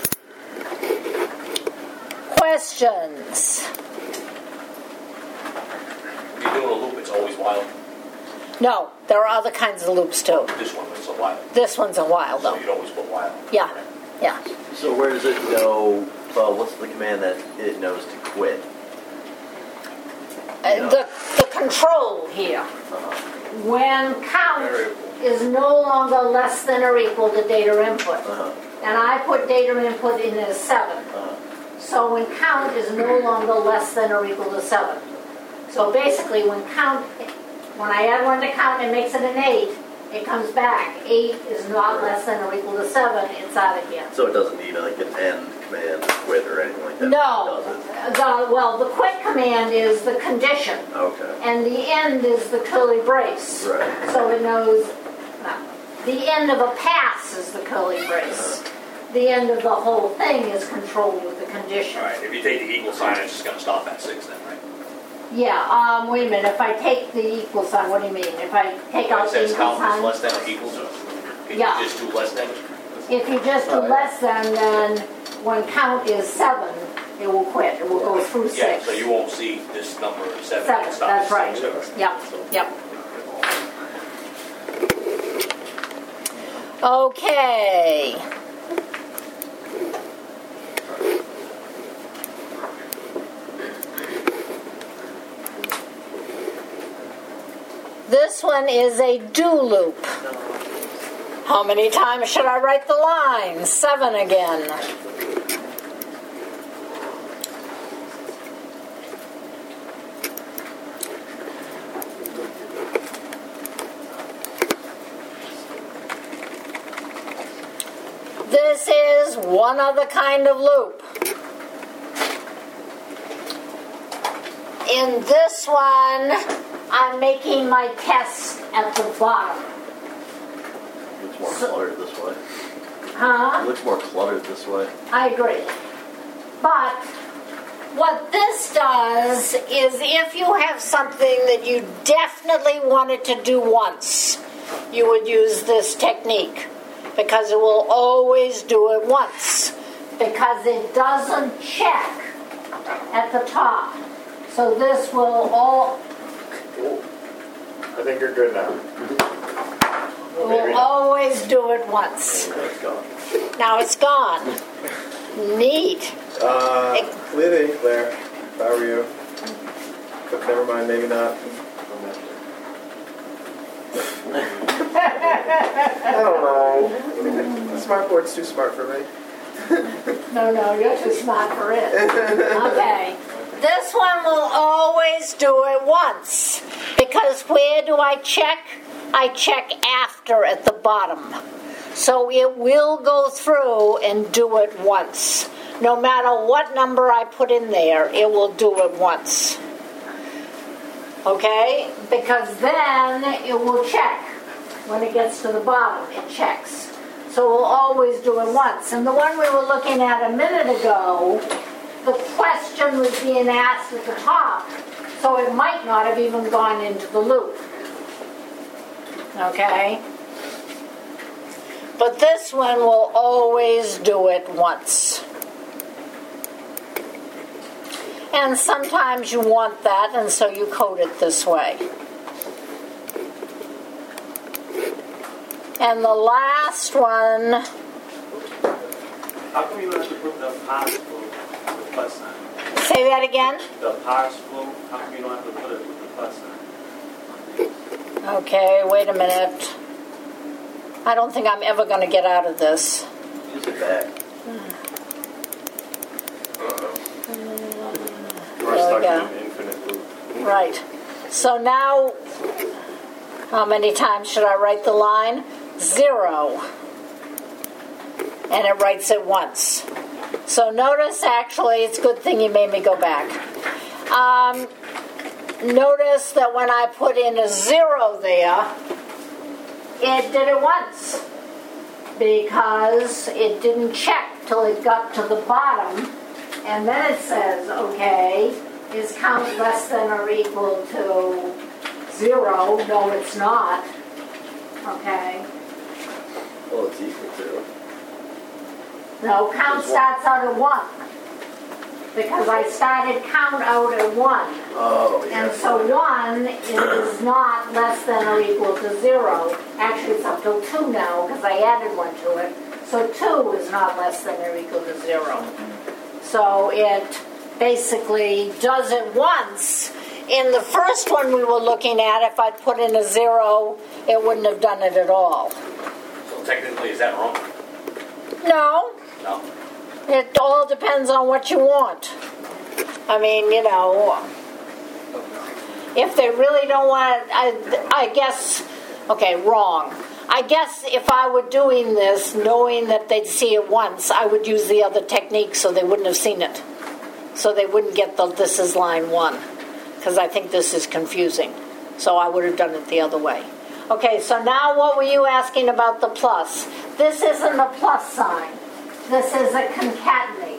Questions? If you're doing a loop, it's always wild. No, there are other kinds of loops too. This one is a wild. This one's a while So though. you'd always put wild. Yeah, yeah. So where does it know, well, what's the command that it knows to quit? Uh, the, the control here. Uh-huh. When count is no longer less than or equal to data input. Uh-huh. And I put data input in as seven. Uh-huh. So when count is no longer less than or equal to seven. So basically when count, when I add one to count, it makes it an eight. It comes back. Eight is not less than or equal to seven. It's out of here. So it doesn't need like an end command to quit or anything like that? No. Does it? The, well, the quit command is the condition. Okay. And the end is the curly brace. Right. So it knows, no. The end of a pass is the curly brace. The end of the whole thing is controlled with the condition. All right, if you take the equal sign, it's just going to stop at six then, right? Yeah, um, wait a minute, if I take the equal sign, what do you mean? If I take When out it the says equal count is sign? less than or equal to, can Yeah. you just do less than? If you just do less than, then when count is seven, it will quit, it will go through Yeah, six. so you won't see this number seven. Seven, it stops that's at right. six. Yep, yep. Okay. This one is a do loop. How many times should I write the line? Seven again. This is one other kind of loop. In this one, I'm making my test at the bottom. It looks more cluttered this way. Huh? It looks more cluttered this way. I agree. But what this does is if you have something that you definitely wanted to do once, you would use this technique because it will always do it once because it doesn't check at the top. So this will all I think you're good now. will always do it once. Oh, it's gone. Now it's gone. Neat. Uh, It- Clearly, Claire, if I were you. But never mind, maybe not. I don't know. The smart board's too smart for me. No, no, you're too smart for it. Okay. This one will always do it once. Because where do I check? I check after at the bottom. So it will go through and do it once. No matter what number I put in there, it will do it once. Okay? Because then it will check. When it gets to the bottom, it checks. So we'll always do it once. And the one we were looking at a minute ago, the question was being asked at the top, so it might not have even gone into the loop. Okay? But this one will always do it once. And sometimes you want that, and so you code it this way. And the last one, How come you don't have to put the parse flow with the plus sign? say that again? The parse flow, how come you don't have to put it with the plus sign? Okay, wait a minute. I don't think I'm ever going to get out of this. Use it back. We're There we stuck go. in an infinite loop. Right. So now, how many times should I write the line? Zero. and it writes it once. So notice, actually, it's a good thing you made me go back. Um, notice that when I put in a zero there, it did it once because it didn't check till it got to the bottom, and then it says, okay, is count less than or equal to zero? No, it's not. Okay. Well, it's equal to. No, count starts out at one. Because I started count out at one. Oh, yeah. And so one is not less than or equal to zero. Actually, it's up till two now because I added one to it. So two is not less than or equal to zero. So it basically does it once. In the first one we were looking at, if I put in a zero, it wouldn't have done it at all. So technically, is that wrong? No. No. It all depends on what you want. I mean, you know, if they really don't want it, I, I guess, okay, wrong. I guess if I were doing this, knowing that they'd see it once, I would use the other technique so they wouldn't have seen it. So they wouldn't get the this is line one. Because I think this is confusing. So I would have done it the other way. Okay, so now what were you asking about the plus? This isn't a plus sign. This is a concatenate.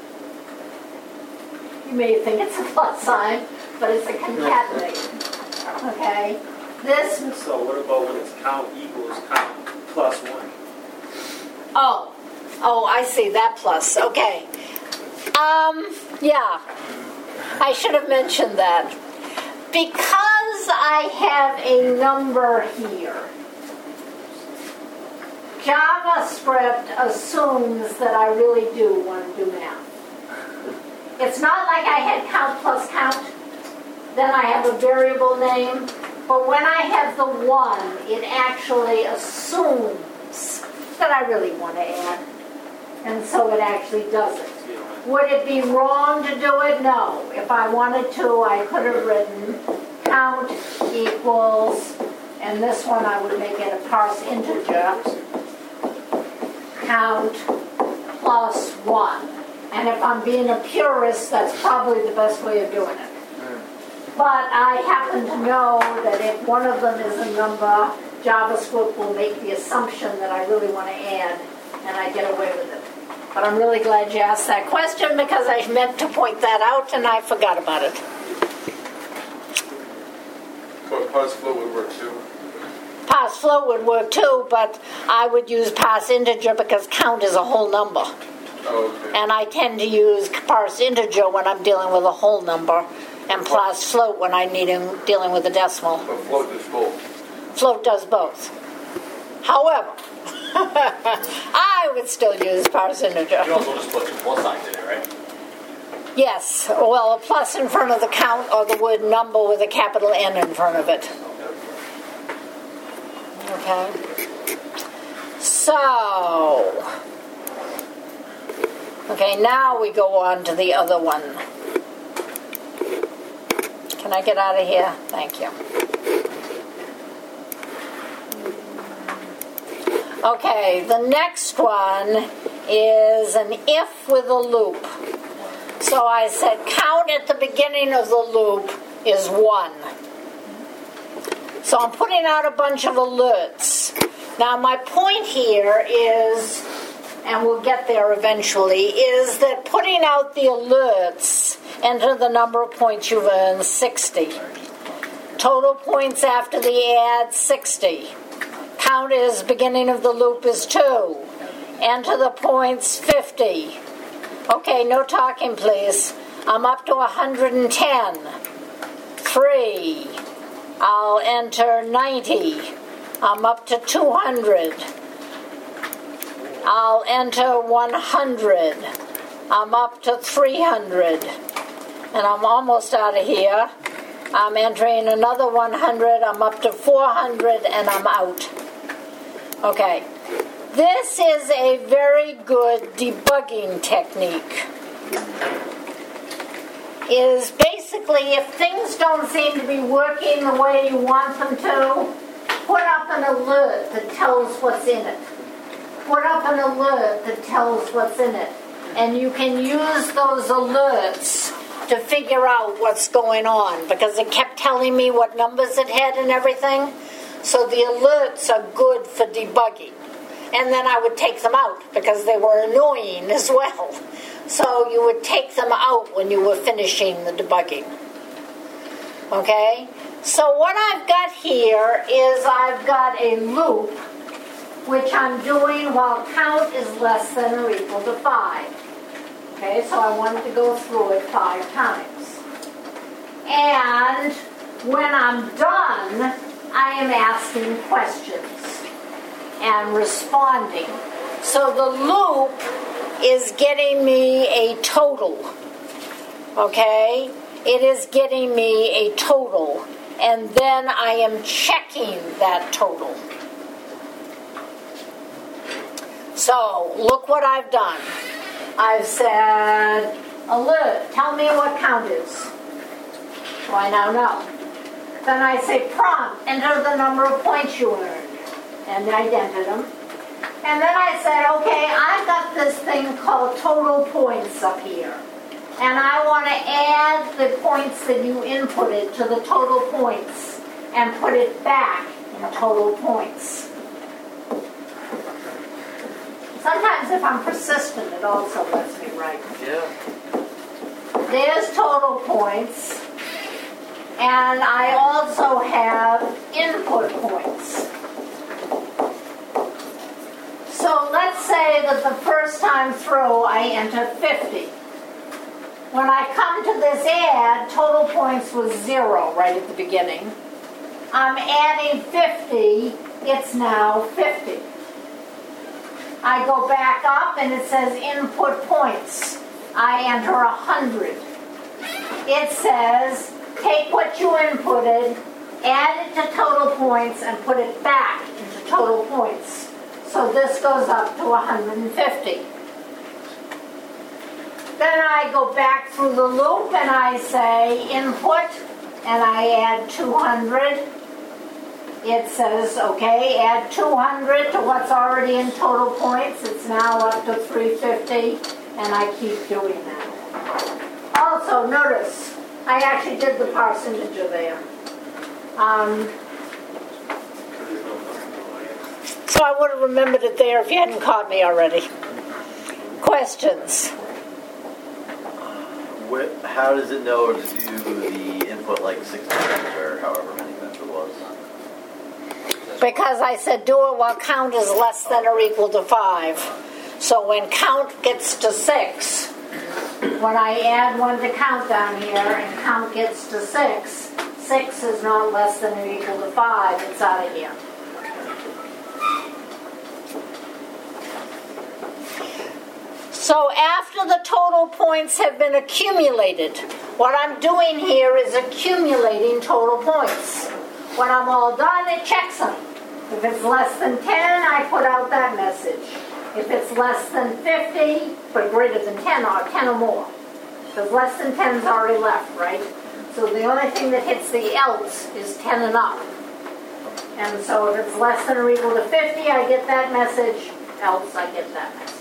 You may think it's a plus sign, but it's a concatenate. Okay? This... So what about when it's count equals count plus one? Oh. Oh, I see. That plus. Okay. Um, yeah. I should have mentioned that. Because I have a number here, JavaScript assumes that I really do want to do math. It's not like I had count plus count, then I have a variable name, but when I have the one, it actually assumes that I really want to add, and so it actually does it. Would it be wrong to do it? No. If I wanted to, I could have written count equals, and this one I would make it a parse integer, count plus one. And if I'm being a purist, that's probably the best way of doing it. But I happen to know that if one of them is a number, JavaScript will make the assumption that I really want to add, and I get away with it. But I'm really glad you asked that question because I meant to point that out and I forgot about it. But parse float would work too. Parse float would work too, but I would use parse integer because count is a whole number. Oh, okay. And I tend to use parse integer when I'm dealing with a whole number, and parse float when I'm needing, dealing with a decimal. But float does both. Float does both. However, I would still use parse integer. You can also just put two plus signs in it, right? Yes, well, a plus in front of the count or the word number with a capital N in front of it. Okay. So, okay, now we go on to the other one. Can I get out of here? Thank you. Okay, the next one is an if with a loop. So I said count at the beginning of the loop is one. So I'm putting out a bunch of alerts. Now my point here is, and we'll get there eventually, is that putting out the alerts, enter the number of points you've earned, sixty. Total points after the add, sixty. Count is beginning of the loop is two. Enter the points, fifty. Okay, no talking, please. I'm up to one hundred ten. Three. I'll enter ninety. I'm up to two hundred. I'll enter one hundred. I'm up to three hundred. And I'm almost out of here. I'm entering another one hundred. I'm up to four hundred, and I'm out. Okay. This is a very good debugging technique. Is basically if things don't seem to be working the way you want them to, put up an alert that tells what's in it. put up an alert that tells what's in it. And you can use those alerts to figure out what's going on, because it kept telling me what numbers it had and everything. So the alerts are good for debugging. And then I would take them out because they were annoying as well. So you would take them out when you were finishing the debugging. Okay? So what I've got here is I've got a loop which I'm doing while count is less than or equal to five. Okay, so I wanted to go through it five times. And when I'm done, I am asking questions and responding. So the loop is getting me a total. Okay? It is getting me a total. And then I am checking that total. So, look what I've done. I've said, alert, tell me what count is. So I now know. Then I say prompt, enter the number of points you earned. And I entered them. And then I said, okay, I've got this thing called total points up here. And I want to add the points that you inputted to the total points and put it back in total points. Sometimes if I'm persistent, it also lets me write. Yeah. There's total points. And I also have input points. So let's say that the first time through I enter fifty. When I come to this add, total points was zero right at the beginning. I'm adding fifty, it's now fifty. I go back up and it says input points. I enter one hundred. It says take what you inputted, add it to total points, and put it back into total points. So this goes up to one hundred fifty. Then I go back through the loop and I say input, and I add two hundred. It says, okay, add two hundred to what's already in total points. It's now up to three hundred fifty, and I keep doing that. Also, notice, I actually did the parsenager there. Um, so I would have remembered it there if you hadn't caught me already. Questions? What, how does it know to do the input like six times or however many times it was? Because I said do it while count is less than or equal to five. So when count gets to six, when I add one to count down here and count gets to six, six is not less than or equal to five, it's out of here. So after the total points have been accumulated, what I'm doing here is accumulating total points. When I'm all done, it checks them. If it's less than ten, I put out that message. If it's less than fifty, but greater than ten, or ten or more. Because less than ten is already left, right? So the only thing that hits the else is ten and up. And so if it's less than or equal to fifty, I get that message, else I get that message.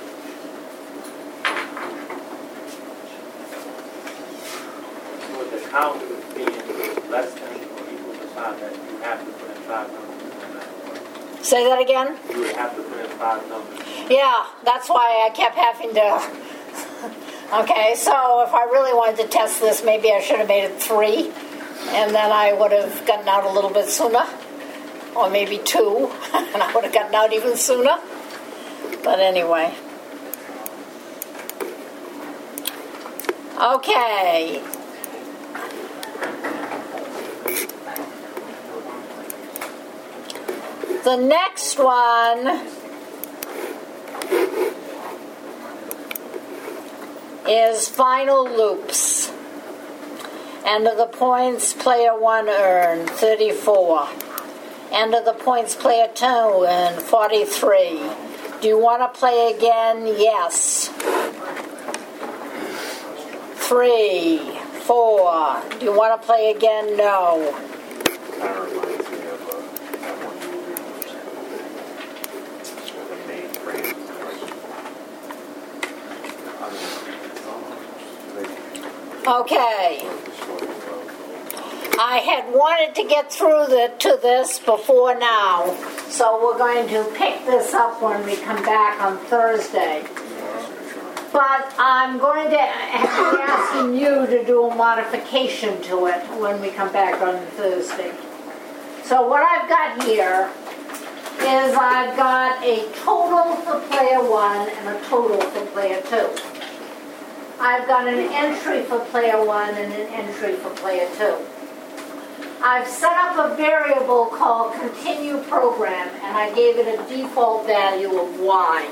With the count being less than or equal to five, that you have to put in five numbers. Say that again? You would have to put in five numbers. Yeah, that's why I kept having to. Okay, so if I really wanted to test this, maybe I should have made it three, and then I would have gotten out a little bit sooner, or maybe two, and I would have gotten out even sooner. But anyway. Okay. The next one is final loops. End of the points, player one earned, thirty-four. End of the points, player two earned, forty-three. Do you want to play again? Yes. Three, four. Do you want to play again? No. That reminds me of uh, that one movie with the maid Okay. I had wanted to get through the, to this before now, so we're going to pick this up when we come back on Thursday. But I'm going to be asking you to do a modification to it when we come back on Thursday. So what I've got here is I've got a total for player one and a total for player two. I've got an entry for player one and an entry for player two. I've set up a variable called continue program, and I gave it a default value of y.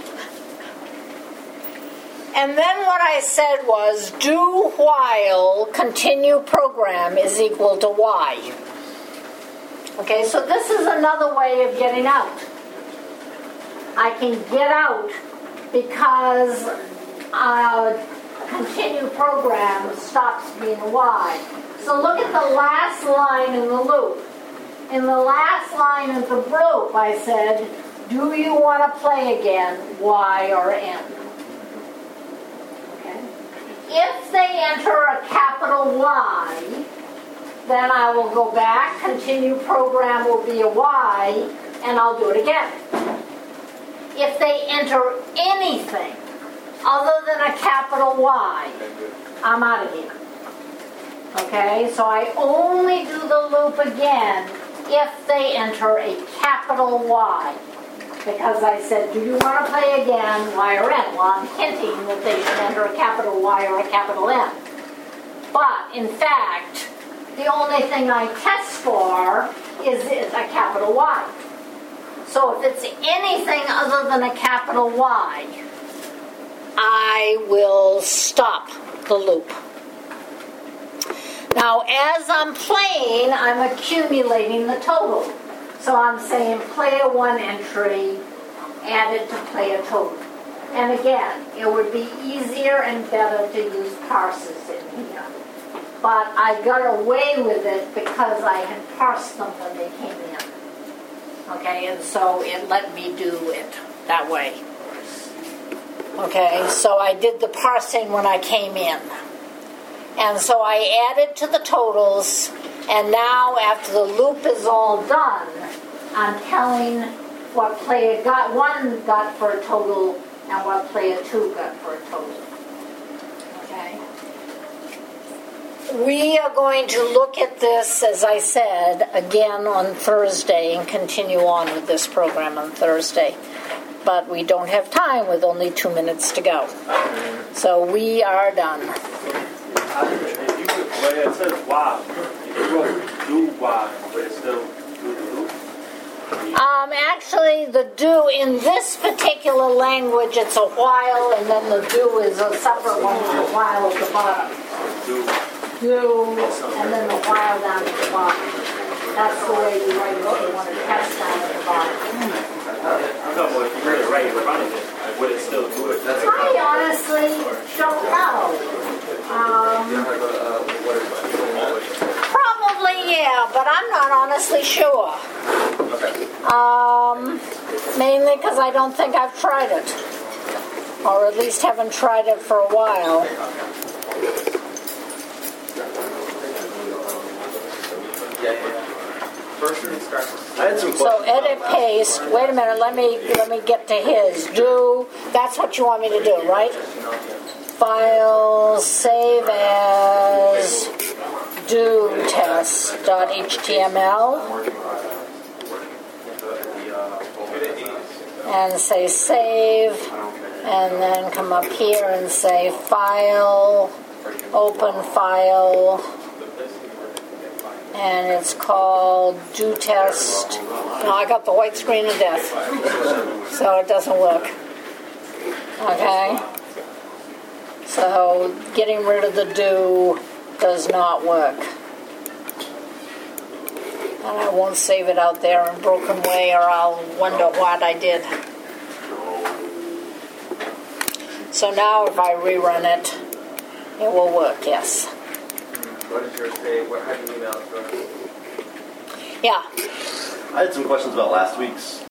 And then what I said was do while continue program is equal to y. Okay, so this is another way of getting out. I can get out because uh, continue program stops being y. So look at the last line in the loop. In the last line of the loop, I said, do you want to play again, y or n? Okay. If they enter a capital Y, then I will go back, continue program will be a Y, and I'll do it again. If they enter anything other than a capital Y, I'm out of here. Okay, so I only do the loop again if they enter a capital Y. Because I said, do you want to play again, Y or N? Well, I'm hinting that they should enter a capital Y or a capital N. But, in fact, the only thing I test for is, is a capital Y. So if it's anything other than a capital Y, I will stop the loop. Now, as I'm playing, I'm accumulating the total. So I'm saying player one entry added to player total. And again, it would be easier and better to use parses in here. But I got away with it because I had parsed them when they came in. Okay, and so it let me do it that way. Okay, so I did the parsing when I came in. And so I added to the totals, and now after the loop is all done, I'm telling what player got one got for a total and what player two got for a total. Okay? We are going to look at this, as I said, again on Thursday and continue on with this program on Thursday. But we don't have time with only two minutes to go. So we are done. If you would, where it says Y, if you wrote do Y, but it still do the loop? Um, actually, the do in this particular language, it's a while, and then the do is a separate one with the while at the bottom. Do. Do, and then the while down at the bottom. That's the way you write it if you want to test down at the bottom. No, but if you read it right in front of it, would it still do it? I honestly don't know. Um, probably, yeah, but I'm not honestly sure. Um, mainly because I don't think I've tried it. Or at least haven't tried it for a while. I had some questions. So edit paste. Wait a minute. Let me let me get to his. Do. That's what you want me to do, right? File. Save as. Do test dot H T M L. And say save. And then come up here and say file. Open file. And it's called do test. No, I got the white screen of death, so it doesn't work. Okay? So getting rid of the do does not work. And I won't save it out there in Broken Way, or I'll wonder what I did. So now if I rerun it, it will work, yes. What is your say? What, how do you email it to us? Yeah. I had some questions about last week's